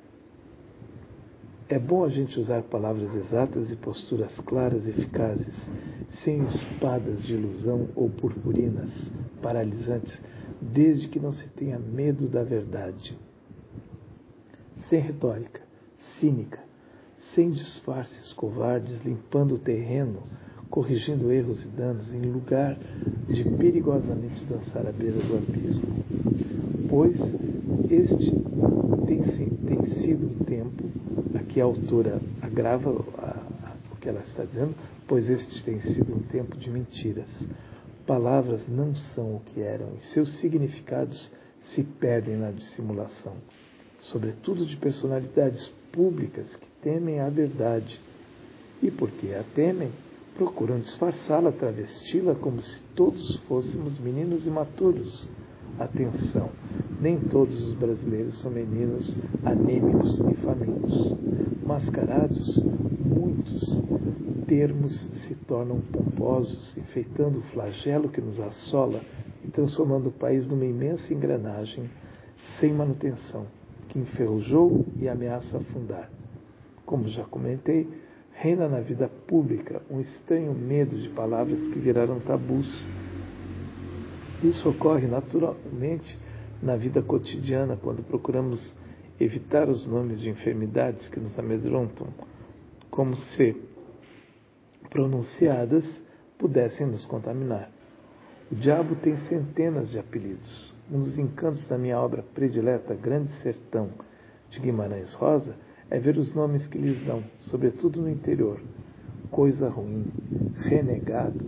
é bom a gente usar palavras exatas e posturas claras e eficazes, sem espadas de ilusão ou purpurinas paralisantes, desde que não se tenha medo da verdade. Sem retórica, cínica, sem disfarces covardes, limpando o terreno, corrigindo erros e danos, em lugar de perigosamente dançar à beira do abismo. Pois este tem, tem sido um tempo, aqui a autora agrava a, a, o que ela está dizendo, pois este tem sido um tempo de mentiras. Palavras não são o que eram, e seus significados se perdem na dissimulação, sobretudo de personalidades públicas que temem a verdade. E porque a temem, procuram disfarçá-la, travesti-la como se todos fôssemos meninos imaturos. Atenção, nem todos os brasileiros são meninos anêmicos e famintos. Mascarados, muitos termos se tornam pomposos, enfeitando o flagelo que nos assola e transformando o país numa imensa engrenagem sem manutenção, que enferrujou e ameaça afundar. Como já comentei, reina na vida pública um estranho medo de palavras que viraram tabus. Isso ocorre naturalmente na vida cotidiana, quando procuramos evitar os nomes de enfermidades que nos amedrontam, como se, pronunciadas, pudessem nos contaminar. O diabo tem centenas de apelidos. Um dos encantos da minha obra predileta, Grande Sertão, de Guimarães Rosa, é ver os nomes que lhes dão, sobretudo no interior. Coisa ruim, renegado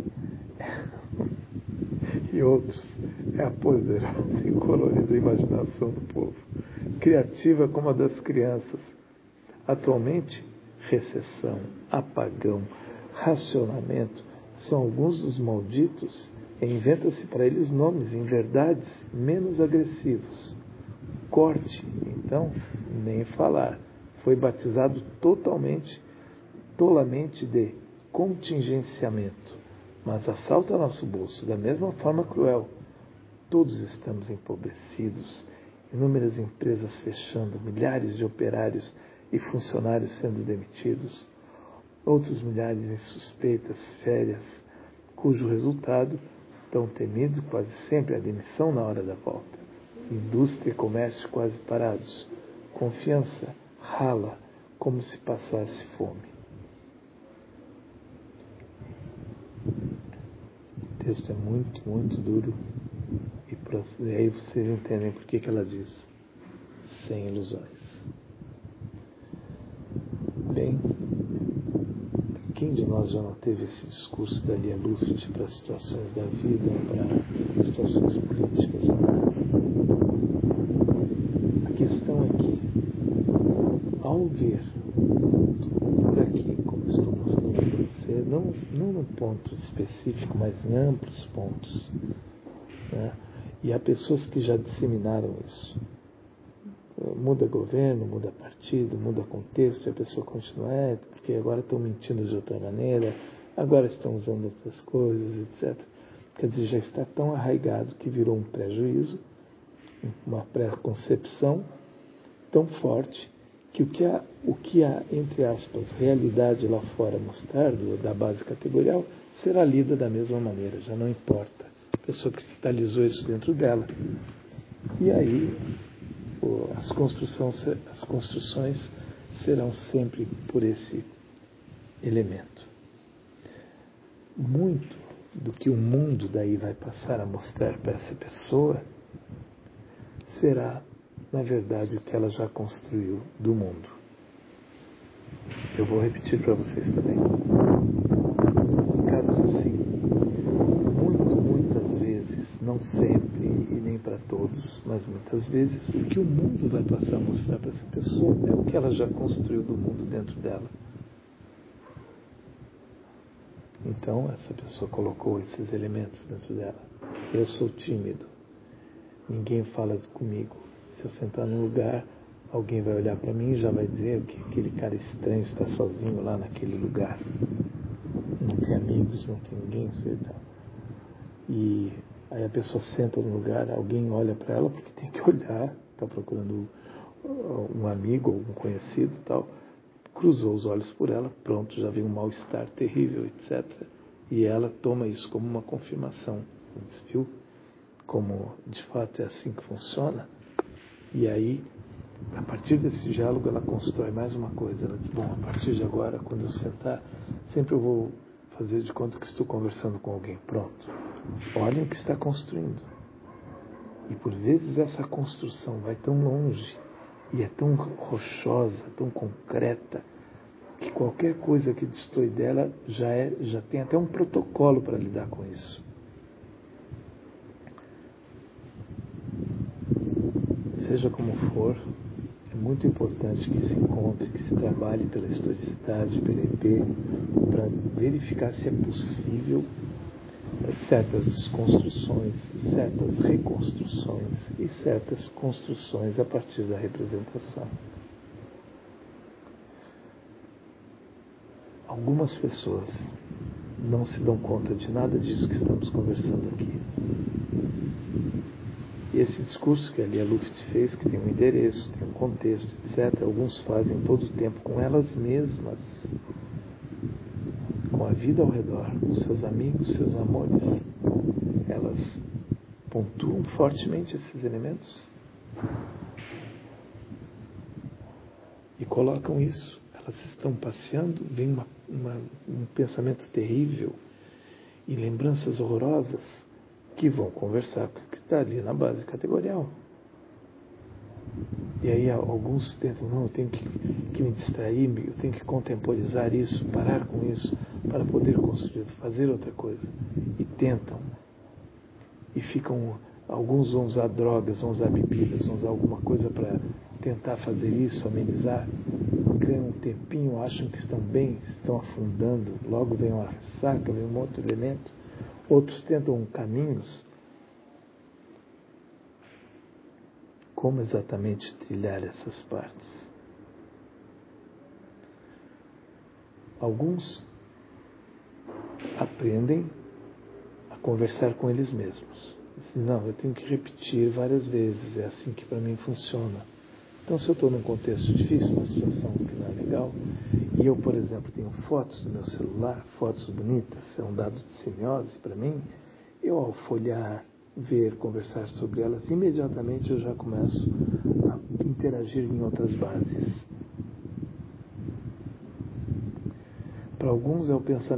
e outros. É a poderosa e colorida imaginação do povo, criativa como a das crianças. Atualmente, recessão, apagão, racionamento são alguns dos malditos e inventa-se para eles nomes, em verdades, menos agressivos. Corte, então, nem falar. Foi batizado totalmente, tolamente de contingenciamento, mas assalta nosso bolso da mesma forma cruel. Todos estamos empobrecidos, inúmeras empresas fechando, milhares de operários e funcionários sendo demitidos, outros milhares em suspeitas férias, cujo resultado, tão temido, quase sempre a demissão na hora da volta. Indústria e comércio quase parados, confiança rala como se passasse fome. O texto é muito, muito duro e profundo. próximo, e aí vocês entendem por que, que ela diz sem ilusões. Bem, quem de nós já não teve esse discurso da Lia Luft para situações da vida, para situações políticas? A questão é que, ao ver o mundo por aqui, como estou mostrando para você, não, não num ponto específico, mas em amplos pontos, né? E há pessoas que já disseminaram isso. Muda governo, muda partido, muda contexto, e a pessoa continua, é, porque agora estão mentindo de outra maneira, agora estão usando outras coisas, etcétera. Quer dizer, já está tão arraigado que virou um prejuízo, uma pré-concepção tão forte, que o que há, o que há, entre aspas, realidade lá fora mostrar, da base categorial, será lida da mesma maneira, já não importa. A pessoa cristalizou isso dentro dela. E aí, as construções, as construções serão sempre por esse elemento. Muito do que o mundo daí vai passar a mostrar para essa pessoa será, na verdade, o que ela já construiu do mundo. Eu vou repetir para vocês também. Casos assim, muito, muitas vezes, não sempre e nem para todos, mas muitas vezes, o que o mundo vai passar a mostrar para essa pessoa é o que ela já construiu do mundo dentro dela. Então, essa pessoa colocou esses elementos dentro dela. Eu sou tímido. Ninguém fala comigo. Se eu sentar num lugar, alguém vai olhar para mim e já vai dizer que aquele cara estranho está sozinho lá naquele lugar. Não tem amigos, não tem ninguém, sei lá. E aí a pessoa senta no lugar, alguém olha para ela porque tem que olhar, está procurando um amigo ou um conhecido e tal, cruzou os olhos por ela, pronto, já vem um mal-estar terrível, etcétera. E ela toma isso como uma confirmação, viu? Como de fato é assim que funciona. E aí, a partir desse diálogo, ela constrói mais uma coisa. Ela diz, bom, a partir de agora, quando eu sentar, sempre eu vou fazer de conta que estou conversando com alguém. Pronto. Olhem o que está construindo. E por vezes essa construção vai tão longe e é tão rochosa, tão concreta, que qualquer coisa que destoe dela já, é, já tem até um protocolo para lidar com isso. Seja como for, é muito importante que se encontre, que se trabalhe pela historicidade, pela E P, para verificar se é possível certas desconstruções, certas reconstruções e certas construções a partir da representação. Algumas pessoas não se dão conta de nada disso que estamos conversando aqui. E esse discurso que a Lia Luft fez, que tem um endereço, tem um contexto, etcétera, alguns fazem todo o tempo com elas mesmas, com a vida ao redor, com seus amigos, seus amores. Elas pontuam fortemente esses elementos e colocam isso. Elas estão passeando, vem uma, uma, um pensamento terrível e lembranças horrorosas que vão conversar com o que está ali na base categorial. E aí alguns tentam, não, eu tenho que, que me distrair, eu tenho que contemporizar isso, parar com isso, para poder construir, fazer outra coisa. E tentam. E ficam, alguns vão usar drogas, vão usar bebidas, vão usar alguma coisa para tentar fazer isso, amenizar. Ganham um tempinho, acham que estão bem, estão afundando, logo vem uma ressaca, vem um outro elemento. Outros tentam caminhos. Como exatamente trilhar essas partes? Alguns aprendem a conversar com eles mesmos. Dizem, não, eu tenho que repetir várias vezes, é assim que para mim funciona. Então, se eu estou num contexto difícil, uma situação que não é legal, e eu, por exemplo, tenho fotos no meu celular, fotos bonitas, é um dado de semiose para mim, eu, ao folhear, ver, conversar sobre elas, imediatamente eu já começo a interagir em outras bases. Para alguns é o pensamento.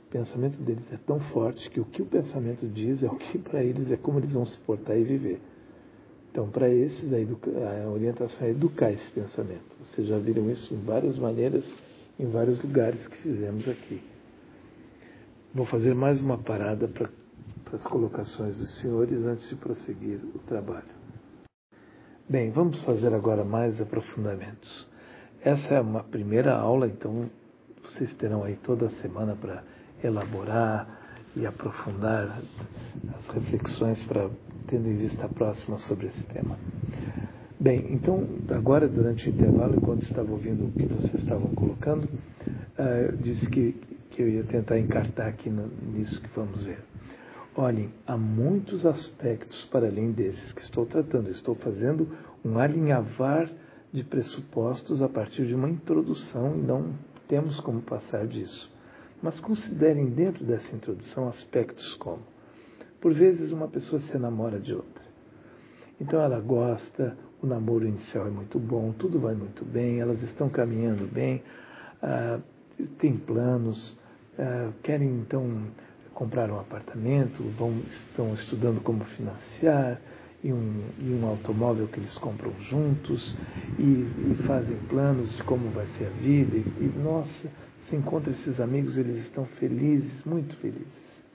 O pensamento deles é tão forte que o que o pensamento diz é o que para eles é como eles vão se portar e viver. Então, para esses, a, educa- a orientação é educar esse pensamento. Vocês já viram isso em várias maneiras, em vários lugares que fizemos aqui. Vou fazer mais uma parada para as colocações dos senhores antes de prosseguir o trabalho. Bem, vamos fazer agora mais aprofundamentos. Essa é uma primeira aula, então vocês terão aí toda a semana para elaborar e aprofundar as reflexões para tendo em vista a próxima sobre esse tema. Bem, então agora durante o intervalo, enquanto estava ouvindo o que vocês estavam colocando, uh, eu disse que, que eu ia tentar encartar aqui no, nisso que vamos ver. Olhem, há muitos aspectos para além desses que estou tratando. Estou fazendo um alinhavar de pressupostos a partir de uma introdução e não temos como passar disso. Mas considerem dentro dessa introdução aspectos como, por vezes uma pessoa se enamora de outra. Então ela gosta, o namoro inicial é muito bom, tudo vai muito bem, elas estão caminhando bem, ah, têm planos, ah, querem então comprar um apartamento, vão, estão estudando como financiar, e um, e um automóvel que eles compram juntos, e, e fazem planos de como vai ser a vida, e, e nossa, se encontra esses amigos, eles estão felizes, muito felizes.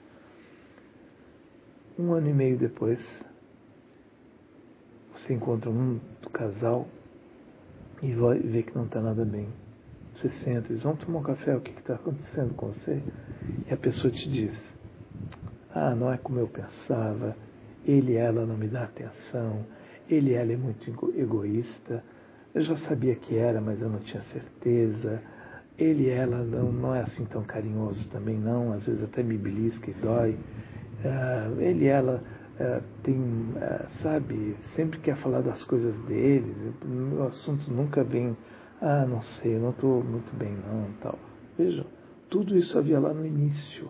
Um ano e meio depois, você encontra um do casal e vai ver que não está nada bem. Você senta, eles vão tomar um café, o que está acontecendo com você? E a pessoa te diz, ah, não é como eu pensava, ele e ela não me dá atenção, ele e ela é muito egoísta, eu já sabia que era, mas eu não tinha certeza, ele e ela não, não é assim tão carinhoso também não, às vezes até me belisca e dói, uh, ele e ela uh, tem, uh, sabe, sempre quer falar das coisas deles, o assunto nunca vem, ah, não sei, eu não estou muito bem não, tal. Vejam, tudo isso havia lá no início.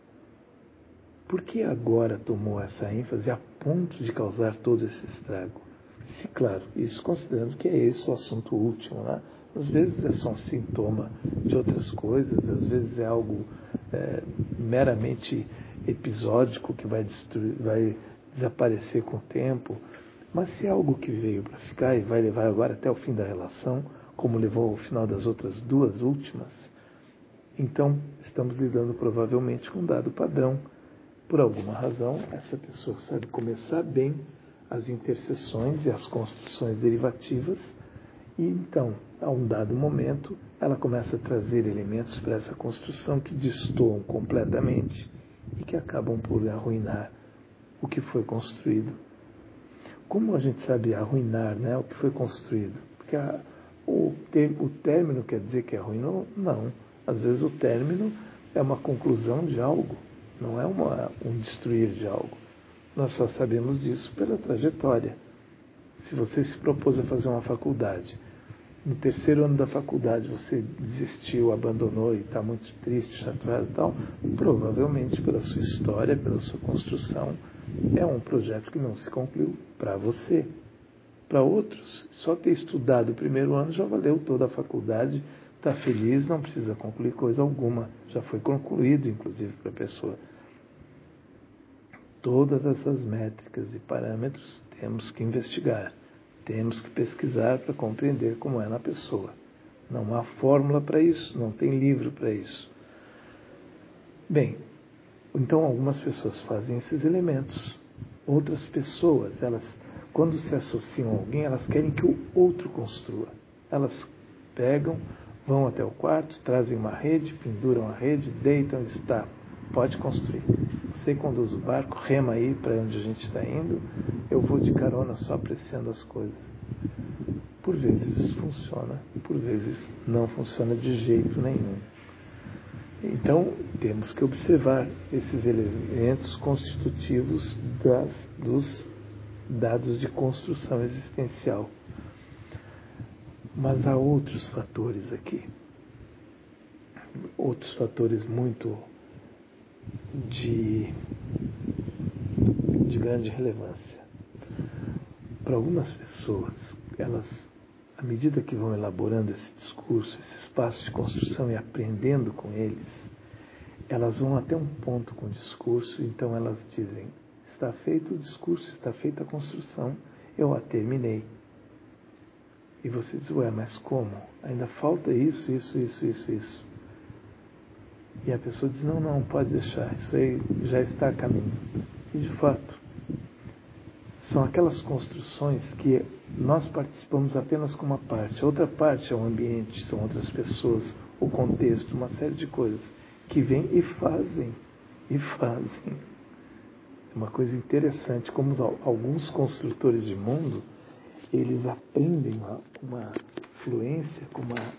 Por que agora tomou essa ênfase a ponto de causar todo esse estrago? Se, claro, isso considerando que é esse o assunto último, né? Às vezes é só um sintoma de outras coisas, às vezes é algo é, meramente episódico que vai, destruir, vai desaparecer com o tempo, mas se é algo que veio para ficar e vai levar agora até o fim da relação, como levou ao final das outras duas últimas, então estamos lidando provavelmente com um dado padrão. Por alguma razão, essa pessoa sabe começar bem as interseções e as construções derivativas, e então, a um dado momento, ela começa a trazer elementos para essa construção que destoam completamente e que acabam por arruinar o que foi construído. Como a gente sabe arruinar, né, o que foi construído? Porque a, o, ter, o término quer dizer que arruinou? Não. Às vezes o término é uma conclusão de algo. Não é uma, um destruir de algo. Nós só sabemos disso pela trajetória. Se você se propôs a fazer uma faculdade, no terceiro ano da faculdade você desistiu, abandonou e está muito triste, chateado e tal, provavelmente pela sua história, pela sua construção, é um projeto que não se concluiu para você. Para outros, só ter estudado o primeiro ano já valeu toda a faculdade, está feliz, não precisa concluir coisa alguma. Já foi concluído, inclusive, para a pessoa. Todas essas métricas e parâmetros temos que investigar, temos que pesquisar para compreender como é na pessoa. Não há fórmula para isso, não tem livro para isso. Bem, então algumas pessoas fazem esses elementos. Outras pessoas, elas, quando se associam a alguém, elas querem que o outro construa. Elas pegam, vão até o quarto, trazem uma rede, penduram a rede, deitam e está, pode construir. Você conduz o barco, rema aí para onde a gente está indo, eu vou de carona só apreciando as coisas. Por vezes isso funciona, por vezes não funciona de jeito nenhum. Então, temos que observar esses elementos constitutivos das, dos dados de construção existencial. Mas há outros fatores aqui, outros fatores muito de, de grande relevância. Para algumas pessoas, elas, à medida que vão elaborando esse discurso, esse espaço de construção e aprendendo com eles, elas vão até um ponto com o discurso, então elas dizem, está feito o discurso, está feita a construção, eu a terminei. E você diz, ué, mas como? Ainda falta isso, isso, isso, isso, isso. E a pessoa diz, não, não, pode deixar, isso aí já está a caminho. E de fato, são aquelas construções que nós participamos apenas com uma parte. A outra parte é o ambiente, são outras pessoas, o contexto, uma série de coisas que vêm e fazem, e fazem. É uma coisa interessante, como alguns construtores de mundo, eles aprendem com uma fluência, com uma,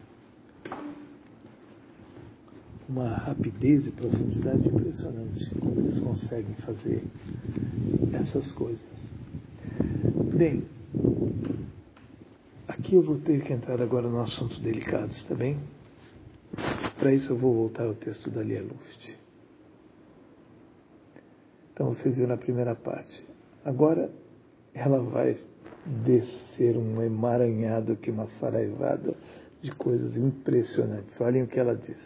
uma rapidez e profundidade impressionante, como eles conseguem fazer essas coisas. Bem, aqui eu vou ter que entrar agora no assunto delicado, está bem? Para isso eu vou voltar ao texto da Lia Luft. Então vocês viram na primeira parte. Agora ela vai descer um emaranhado aqui, uma saraivada de coisas impressionantes. Olhem o que ela diz.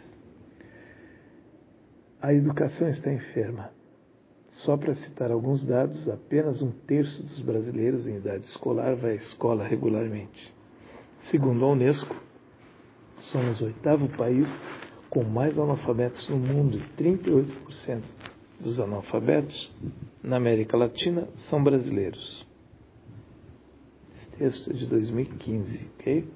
A educação está enferma. Só para citar alguns dados, apenas um terço dos brasileiros em idade escolar vai à escola regularmente. Segundo a Unesco, somos o oitavo país com mais analfabetos no mundo e trinta e oito por cento dos analfabetos na América Latina são brasileiros. Esse texto é de dois mil e quinze, ok?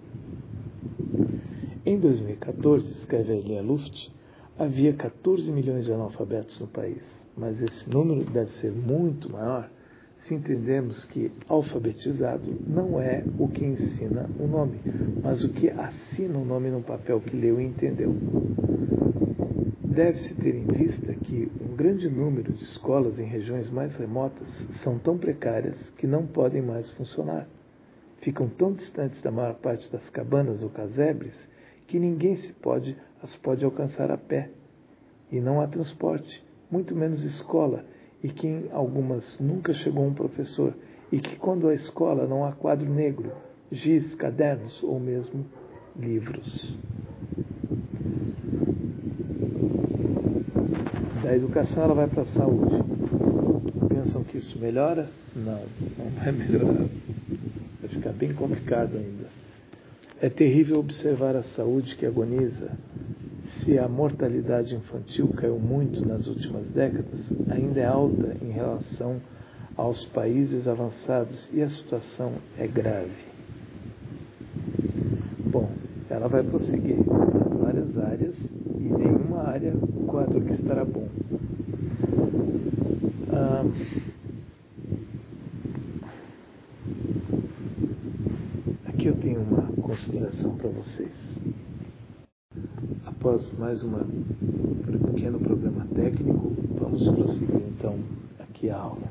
Em dois mil e quatorze, escreve a Lia Luft, havia quatorze milhões de analfabetos no país, mas esse número deve ser muito maior se entendermos que alfabetizado não é o que ensina o nome, mas o que assina o nome no papel que leu e entendeu. Deve-se ter em vista que um grande número de escolas em regiões mais remotas são tão precárias que não podem mais funcionar. Ficam tão distantes da maior parte das cabanas ou casebres que ninguém se pode, as pode alcançar a pé. E não há transporte, muito menos escola, e que em algumas nunca chegou um professor, e que quando há escola não há quadro negro, giz, cadernos ou mesmo livros. Da educação ela vai para a saúde. Pensam que isso melhora? Não, não vai melhorar. Vai ficar bem complicado ainda. É terrível observar a saúde que agoniza. Se a mortalidade infantil caiu muito nas últimas décadas, ainda é alta em relação aos países avançados e a situação é grave. Bom, ela vai prosseguir em várias áreas e nenhuma área o quadro que estará bom. Ah, aqui eu tenho uma consideração para vocês. Após mais uma, um pequeno problema técnico, vamos prosseguir então aqui a aula.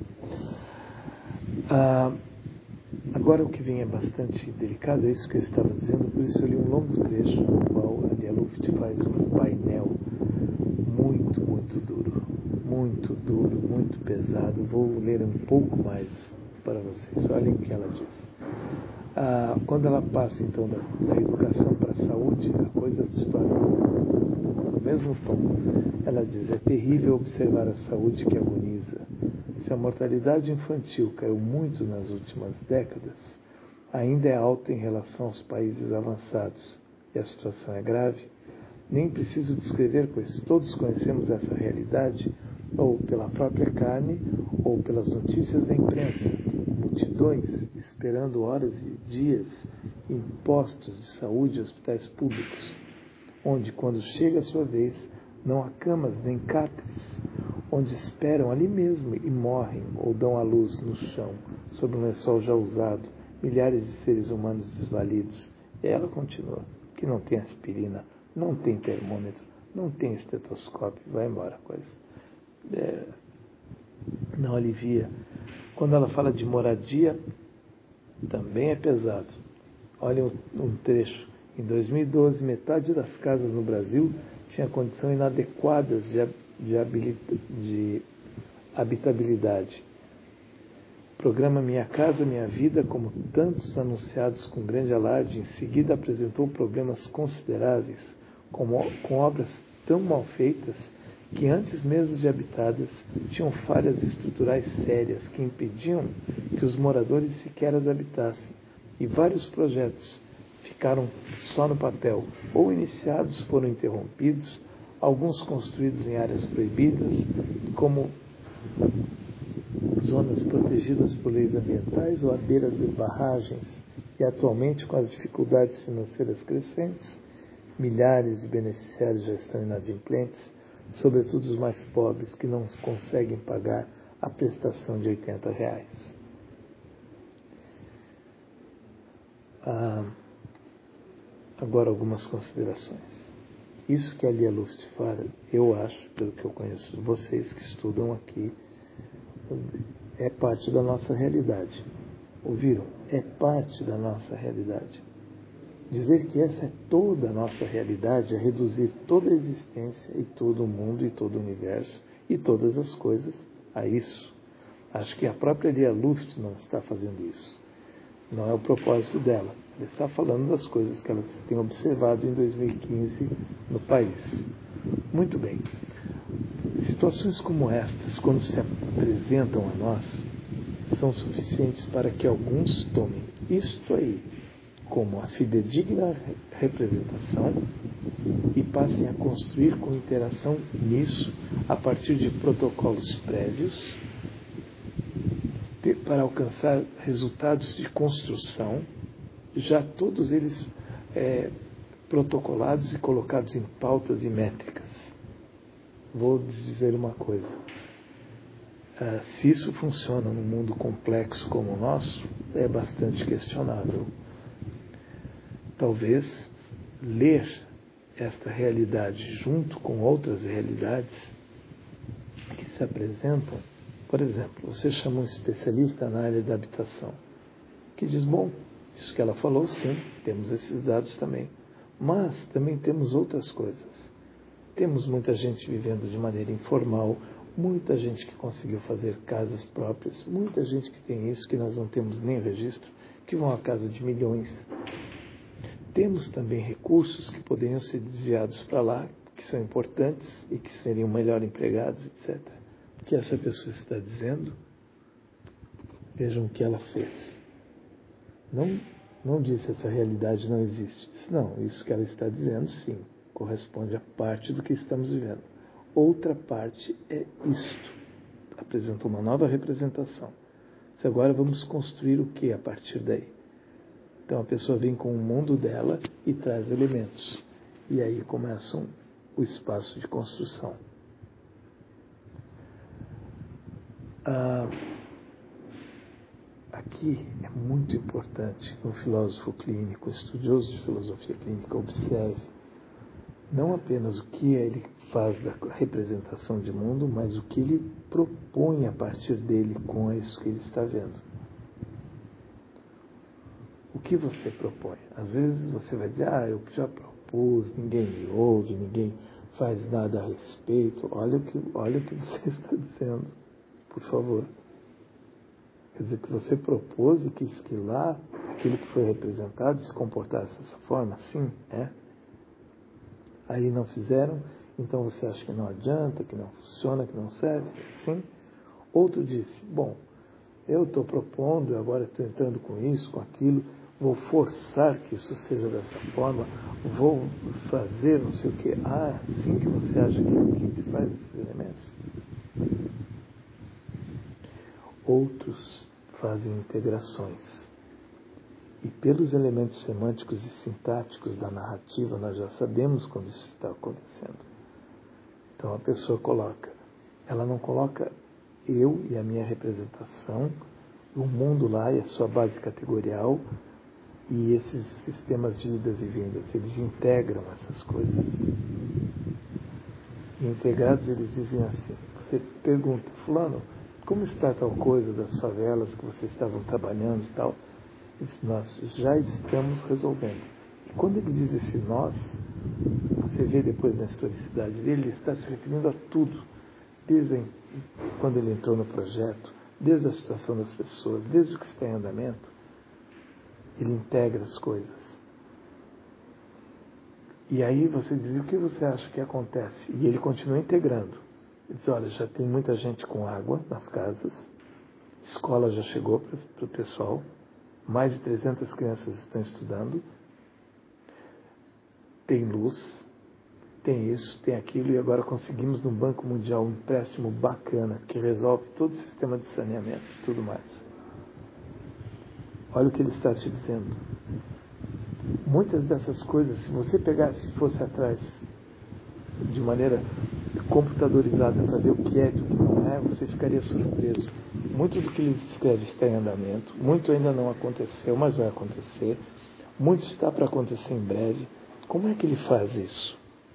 Ah, agora o que vem é bastante delicado, é isso que eu estava dizendo, por isso eu li um longo trecho no qual a Lia Luft faz um painel muito, muito duro, muito duro, muito pesado. Vou ler um pouco mais para vocês, olhem o que ela diz. Ah, quando ela passa então da, da educação para a saúde, a coisa se torna no mesmo tom. Ela diz, é terrível observar a saúde que agoniza. Se a mortalidade infantil caiu muito nas últimas décadas, ainda é alta em relação aos países avançados e a situação é grave. Nem preciso descrever, pois todos conhecemos essa realidade, ou pela própria carne, ou pelas notícias da imprensa. Multidões esperando horas e dias em postos de saúde e hospitais públicos, onde, quando chega a sua vez, não há camas nem cáteres, onde esperam ali mesmo e morrem ou dão à luz no chão, sob um lençol já usado, milhares de seres humanos desvalidos. E ela continua, que não tem aspirina, não tem termômetro, não tem estetoscópio, vai embora a coisa. É, não alivia. Quando ela fala de moradia, também é pesado. Olhem um trecho. Em dois mil e doze, metade das casas no Brasil tinha condições inadequadas de, de, habilita, de habitabilidade. Programa Minha Casa Minha Vida, como tantos anunciados com grande alarde, em seguida apresentou problemas consideráveis, com, com obras tão mal feitas que antes mesmo de habitadas tinham falhas estruturais sérias que impediam que os moradores sequer as habitassem, e vários projetos ficaram só no papel, ou iniciados foram interrompidos, alguns construídos em áreas proibidas, como zonas protegidas por leis ambientais ou à beira de barragens, e atualmente, com as dificuldades financeiras crescentes, milhares de beneficiários já estão inadimplentes, sobretudo os mais pobres, que não conseguem pagar a prestação de oitenta reais. Ah, agora algumas considerações. Isso que a Lia Luft fala, eu acho, pelo que eu conheço vocês que estudam aqui, é parte da nossa realidade. Ouviram? É parte da nossa realidade. Dizer que essa é toda a nossa realidade é reduzir toda a existência e todo o mundo e todo o universo e todas as coisas a isso. Acho que a própria Lia Luft não está fazendo isso. Não é o propósito dela. Ela está falando das coisas que ela tem observado em dois mil e quinze no país. Muito bem. Situações como estas, quando se apresentam a nós, são suficientes para que alguns tomem isto aí como a fidedigna representação e passem a construir com interação nisso a partir de protocolos prévios para alcançar resultados de construção, já todos eles é, protocolados e colocados em pautas e métricas. Vou dizer uma coisa. Ah, se isso funciona num mundo complexo como o nosso, é bastante questionável. Talvez ler esta realidade junto com outras realidades que se apresentam. Por exemplo, você chama um especialista na área da habitação, que diz, bom, isso que ela falou, sim, temos esses dados também, mas também temos outras coisas. Temos muita gente vivendo de maneira informal, muita gente que conseguiu fazer casas próprias, muita gente que tem isso que nós não temos nem registro, que vão à casa de milhões. Temos também recursos que poderiam ser desviados para lá, que são importantes e que seriam melhor empregados, etcétera. O que essa pessoa está dizendo? Vejam o que ela fez. Não, não disse essa realidade não existe. Não, isso que ela está dizendo, sim, corresponde a parte do que estamos vivendo. Outra parte é isto. Apresenta uma nova representação. Se agora vamos construir o que a partir daí? Então a pessoa vem com o mundo dela e traz elementos. E aí começam o espaço de construção. Ah, aqui é muito importante que um filósofo clínico, estudioso de filosofia clínica, observe não apenas o que ele faz da representação de mundo, mas o que ele propõe a partir dele com isso que ele está vendo. O que você propõe? Às vezes você vai dizer, ah, eu já propus, ninguém me ouve, ninguém faz nada a respeito. Olha o que, olha o que você está dizendo, por favor. Quer dizer, que você propôs e quis que lá, aquilo que foi representado, se comportasse dessa forma? Sim, é. Aí não fizeram, então você acha que não adianta, que não funciona, que não serve? Sim. Outro disse, bom, eu estou propondo, agora estou entrando com isso, com aquilo, vou forçar que isso seja dessa forma, vou fazer não sei o quê. Ah, sim que você acha que, que faz esses elementos? Outros fazem integrações. E pelos elementos semânticos e sintáticos da narrativa, nós já sabemos quando isso está acontecendo. Então a pessoa coloca, ela não coloca eu e a minha representação, o mundo lá e a sua base categorial e esses sistemas de idas e vindas. Eles integram essas coisas. E integrados eles dizem assim, você pergunta, fulano, como está tal coisa das favelas que vocês estavam trabalhando e tal? Nós já estamos resolvendo. E quando ele diz esse nós, você vê depois na historicidade dele, ele está se referindo a tudo. Desde quando ele entrou no projeto, desde a situação das pessoas, desde o que está em andamento, ele integra as coisas. E aí você diz, o que você acha que acontece? E ele continua integrando. Ele diz, olha, já tem muita gente com água nas casas, escola já chegou para o pessoal, mais de trezentas crianças estão estudando, tem luz, tem isso, tem aquilo, e agora conseguimos no Banco Mundial um empréstimo bacana que resolve todo o sistema de saneamento e tudo mais. Olha o que ele está te dizendo. Muitas dessas coisas, se você pegasse e fosse atrás de maneira computadorizada para ver o que é e o que não é, você ficaria surpreso. Muito do que ele escreve está em andamento, muito ainda não aconteceu, mas vai acontecer, muito está para acontecer em breve. Como é que ele faz isso?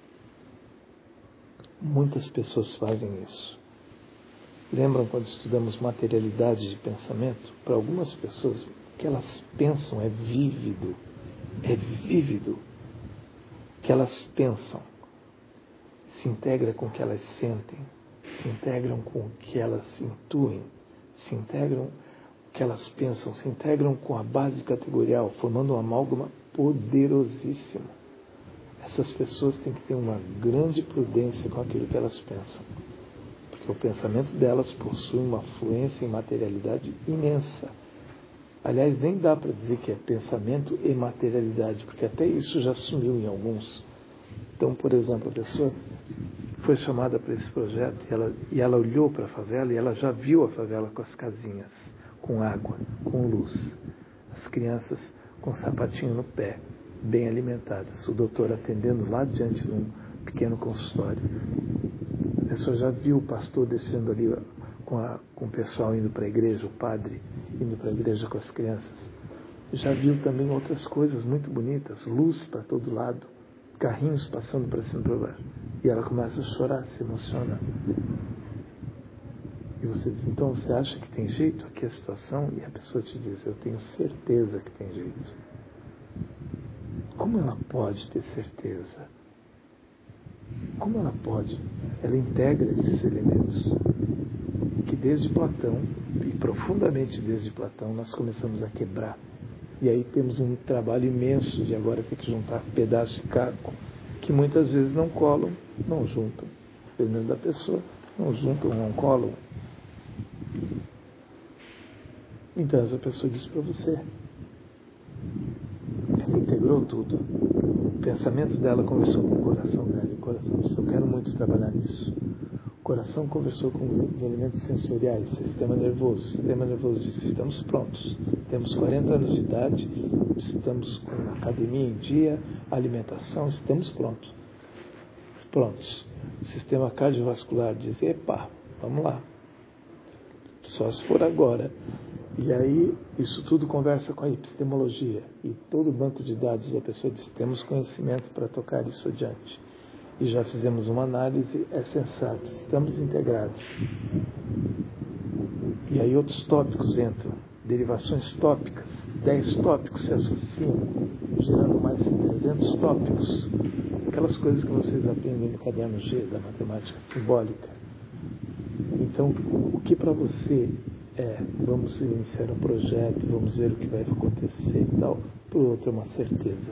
Muitas pessoas fazem isso. Lembram quando estudamos materialidade de pensamento? Para algumas pessoas, o que elas pensam é vívido, é vívido. O que elas pensam se integra com o que elas sentem, se integram com o que elas intuem, se integram com o que elas pensam, se integram com a base categorial, formando uma amálgama poderosíssima. Essas pessoas têm que ter uma grande prudência com aquilo que elas pensam, porque o pensamento delas possui uma fluência em materialidade imensa. Aliás, nem dá para dizer que é pensamento e materialidade, porque até isso já sumiu em alguns. Então, por exemplo, a pessoa foi chamada para esse projeto e ela, e ela olhou para a favela e ela já viu a favela com as casinhas, com água, com luz, as crianças com sapatinho no pé, bem alimentadas, o doutor atendendo lá adiante num pequeno consultório. A pessoa já viu o pastor descendo ali com, a, com o pessoal indo para a igreja, o padre indo para a igreja com as crianças. Já viu também outras coisas muito bonitas, luz para todo lado, carrinhos passando para cima e para baixo. E ela começa a chorar, se emociona. E você diz, então você acha que tem jeito aqui a situação? E a pessoa te diz, eu tenho certeza que tem jeito. Como ela pode ter certeza? Como ela pode? Ela integra esses elementos que desde Platão, e profundamente desde Platão, nós começamos a quebrar. E aí temos um trabalho imenso de agora ter que juntar pedaços de caco que muitas vezes não colam, não juntam. Dependendo da pessoa, não juntam, não colam. Então essa pessoa diz para você, ela integrou tudo. O pensamento dela conversou com o coração dela, e o coração disse, eu quero muito trabalhar nisso. O coração conversou com os elementos sensoriais, sistema nervoso. O sistema nervoso disse, estamos prontos. Temos quarenta anos de idade, estamos com a academia em dia, alimentação, estamos prontos. Prontos. O sistema cardiovascular diz, epa, vamos lá. Só se for agora. E aí, isso tudo conversa com a epistemologia. E todo o banco de dados da pessoa diz, temos conhecimento para tocar isso adiante. E já fizemos uma análise, é sensato, estamos integrados. E aí outros tópicos entram, derivações tópicas, dez tópicos se associam, gerando mais trezentos tópicos. Aquelas coisas que vocês aprendem no caderno G da matemática simbólica. Então, o que para você é, vamos iniciar um projeto, vamos ver o que vai acontecer e tal, para o outro é uma certeza.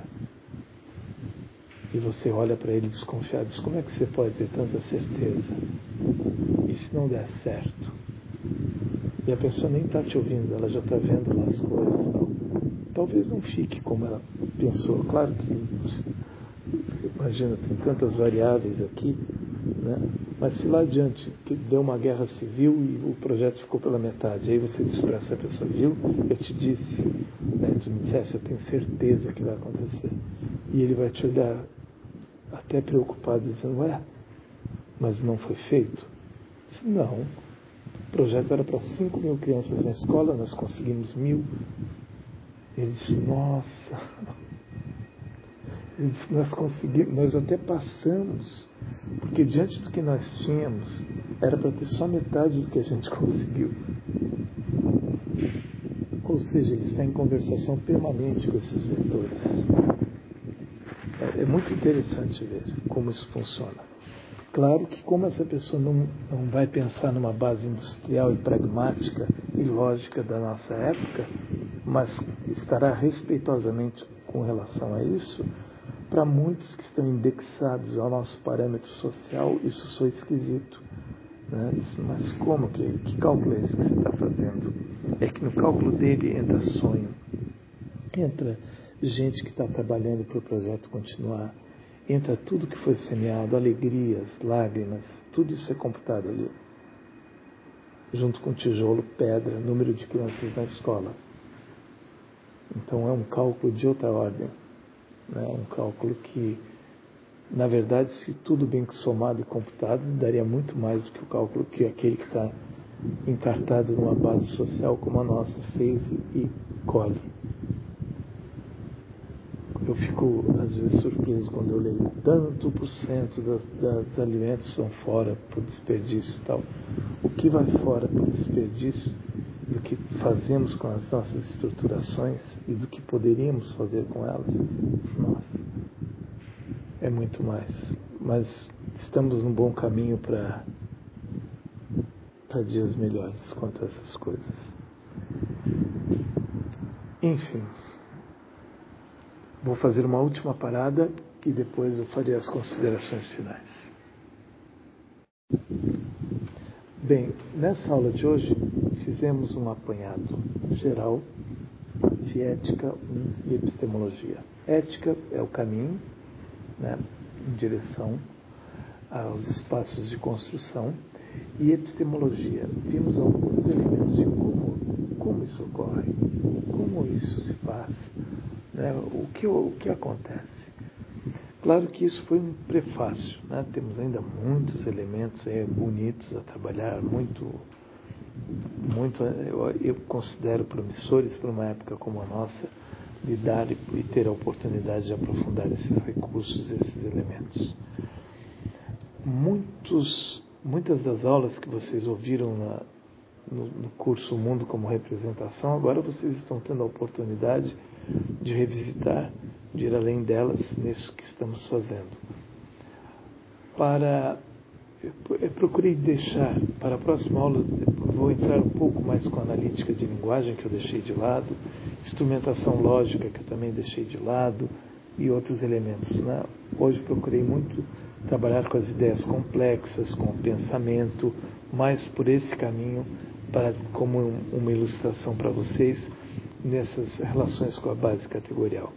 E você olha para ele desconfiado, diz, como é que você pode ter tanta certeza? E se não der certo? E a pessoa nem está te ouvindo, ela já está vendo lá as coisas e tal. Talvez não fique como ela pensou. Claro que, imagina, tem tantas variáveis aqui, né? Mas se lá adiante que deu uma guerra civil e o projeto ficou pela metade, aí você diz para essa pessoa, viu? Eu te disse, né? Tu me disseste, eu tenho certeza que vai acontecer. E ele vai te olhar até preocupado, dizendo, ué, mas não foi feito? Disse, não, o projeto era para cinco mil crianças na escola, nós conseguimos mil. Ele disse, nossa, ele disse, nós conseguimos, nós até passamos, porque diante do que nós tínhamos, era para ter só metade do que a gente conseguiu. Ou seja, ele está em conversação permanente com esses vetores. É muito interessante ver como isso funciona. Claro que como essa pessoa não, não vai pensar numa base industrial e pragmática e lógica da nossa época, mas estará respeitosamente com relação a isso, para muitos que estão indexados ao nosso parâmetro social, isso soa esquisito. Né? Mas como? Que, que cálculo é esse que você está fazendo? É que no cálculo dele entra sonho, entra gente que está trabalhando para o projeto continuar, entra tudo que foi semeado, alegrias, lágrimas, tudo isso é computado ali. Junto com tijolo, pedra, número de crianças na escola. Então é um cálculo de outra ordem. Né? Um cálculo que, na verdade, se tudo bem somado e computado, daria muito mais do que o cálculo que aquele que está encartado numa base social como a nossa fez e colhe. Eu fico, às vezes, surpreso quando eu leio tanto por cento dos, dos alimentos são fora por desperdício e tal. O que vai fora por desperdício do que fazemos com as nossas estruturações e do que poderíamos fazer com elas? Nossa, é muito mais. Mas estamos num bom caminho para para dias melhores quanto a essas coisas. Enfim. Vou fazer uma última parada e depois eu farei as considerações finais. Bem, nessa aula de hoje fizemos um apanhado geral de ética e epistemologia. Ética é o caminho, né, em direção aos espaços de construção, e epistemologia. Vimos alguns elementos de como, como isso ocorre, como isso se passa. Né, o, que, o que acontece? Claro que isso foi um prefácio, né? Temos ainda muitos elementos é, bonitos a trabalhar, muito, muito eu, eu considero promissores para uma época como a nossa, de dar e, e ter a oportunidade de aprofundar esses recursos, esses elementos. Muitos, muitas das aulas que vocês ouviram na, no, no curso Mundo como Representação, agora vocês estão tendo a oportunidade de revisitar, de ir além delas nisso que estamos fazendo. Para, eu procurei deixar, para a próxima aula, vou entrar um pouco mais com a analítica de linguagem, que eu deixei de lado, instrumentação lógica, que eu também deixei de lado, e outros elementos. Né? Hoje procurei muito trabalhar com as ideias complexas, com o pensamento, mais por esse caminho, para, como uma ilustração para vocês, nessas relações com a base categorial.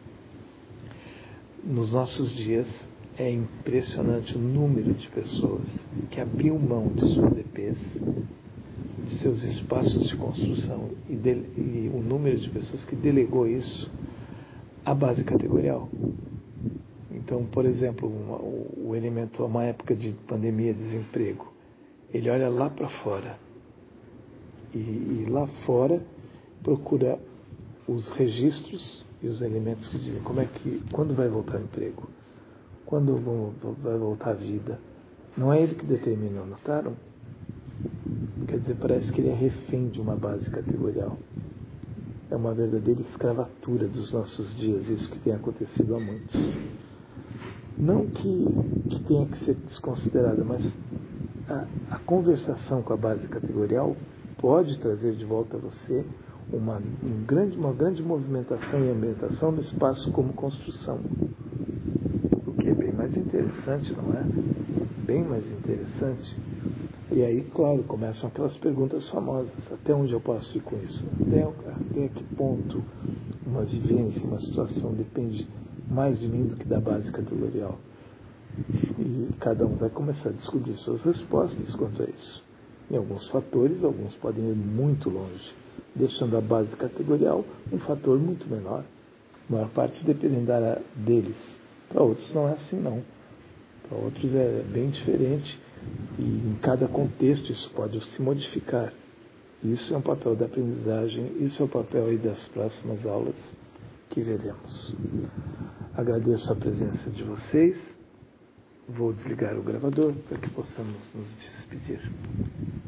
Nos nossos dias, é impressionante o número de pessoas que abriu mão de suas E Pês, de seus espaços de construção, e, de, e o número de pessoas que delegou isso à base categorial. Então, por exemplo, uma, o, o elemento, uma época de pandemia, desemprego, ele olha lá para fora, e, e lá fora procura os registros e os elementos que dizem como é que, quando vai voltar o emprego, quando vão, vai voltar a vida. Não é ele que determina, notaram? Quer dizer, parece que ele é refém de uma base categorial. É uma verdadeira escravatura dos nossos dias, isso que tem acontecido a muitos. Não que, que tenha que ser desconsiderada, mas a, a conversação com a base categorial pode trazer de volta a você uma, um grande, uma grande movimentação e ambientação no espaço como construção. O que é bem mais interessante, não é? Bem mais interessante. E aí, claro, começam aquelas perguntas famosas. Até onde eu posso ir com isso? Até, até que ponto uma vivência, uma situação depende mais de mim do que da base categorial? E cada um vai começar a descobrir suas respostas quanto a isso. Em alguns fatores, alguns podem ir muito longe, deixando a base categorial um fator muito menor. A maior parte dependerá deles. Para outros não é assim, não. Para outros é bem diferente e em cada contexto isso pode se modificar. Isso é um papel da aprendizagem, isso é o papel aí das próximas aulas que veremos. Agradeço a presença de vocês. Vou desligar o gravador para que possamos nos despedir.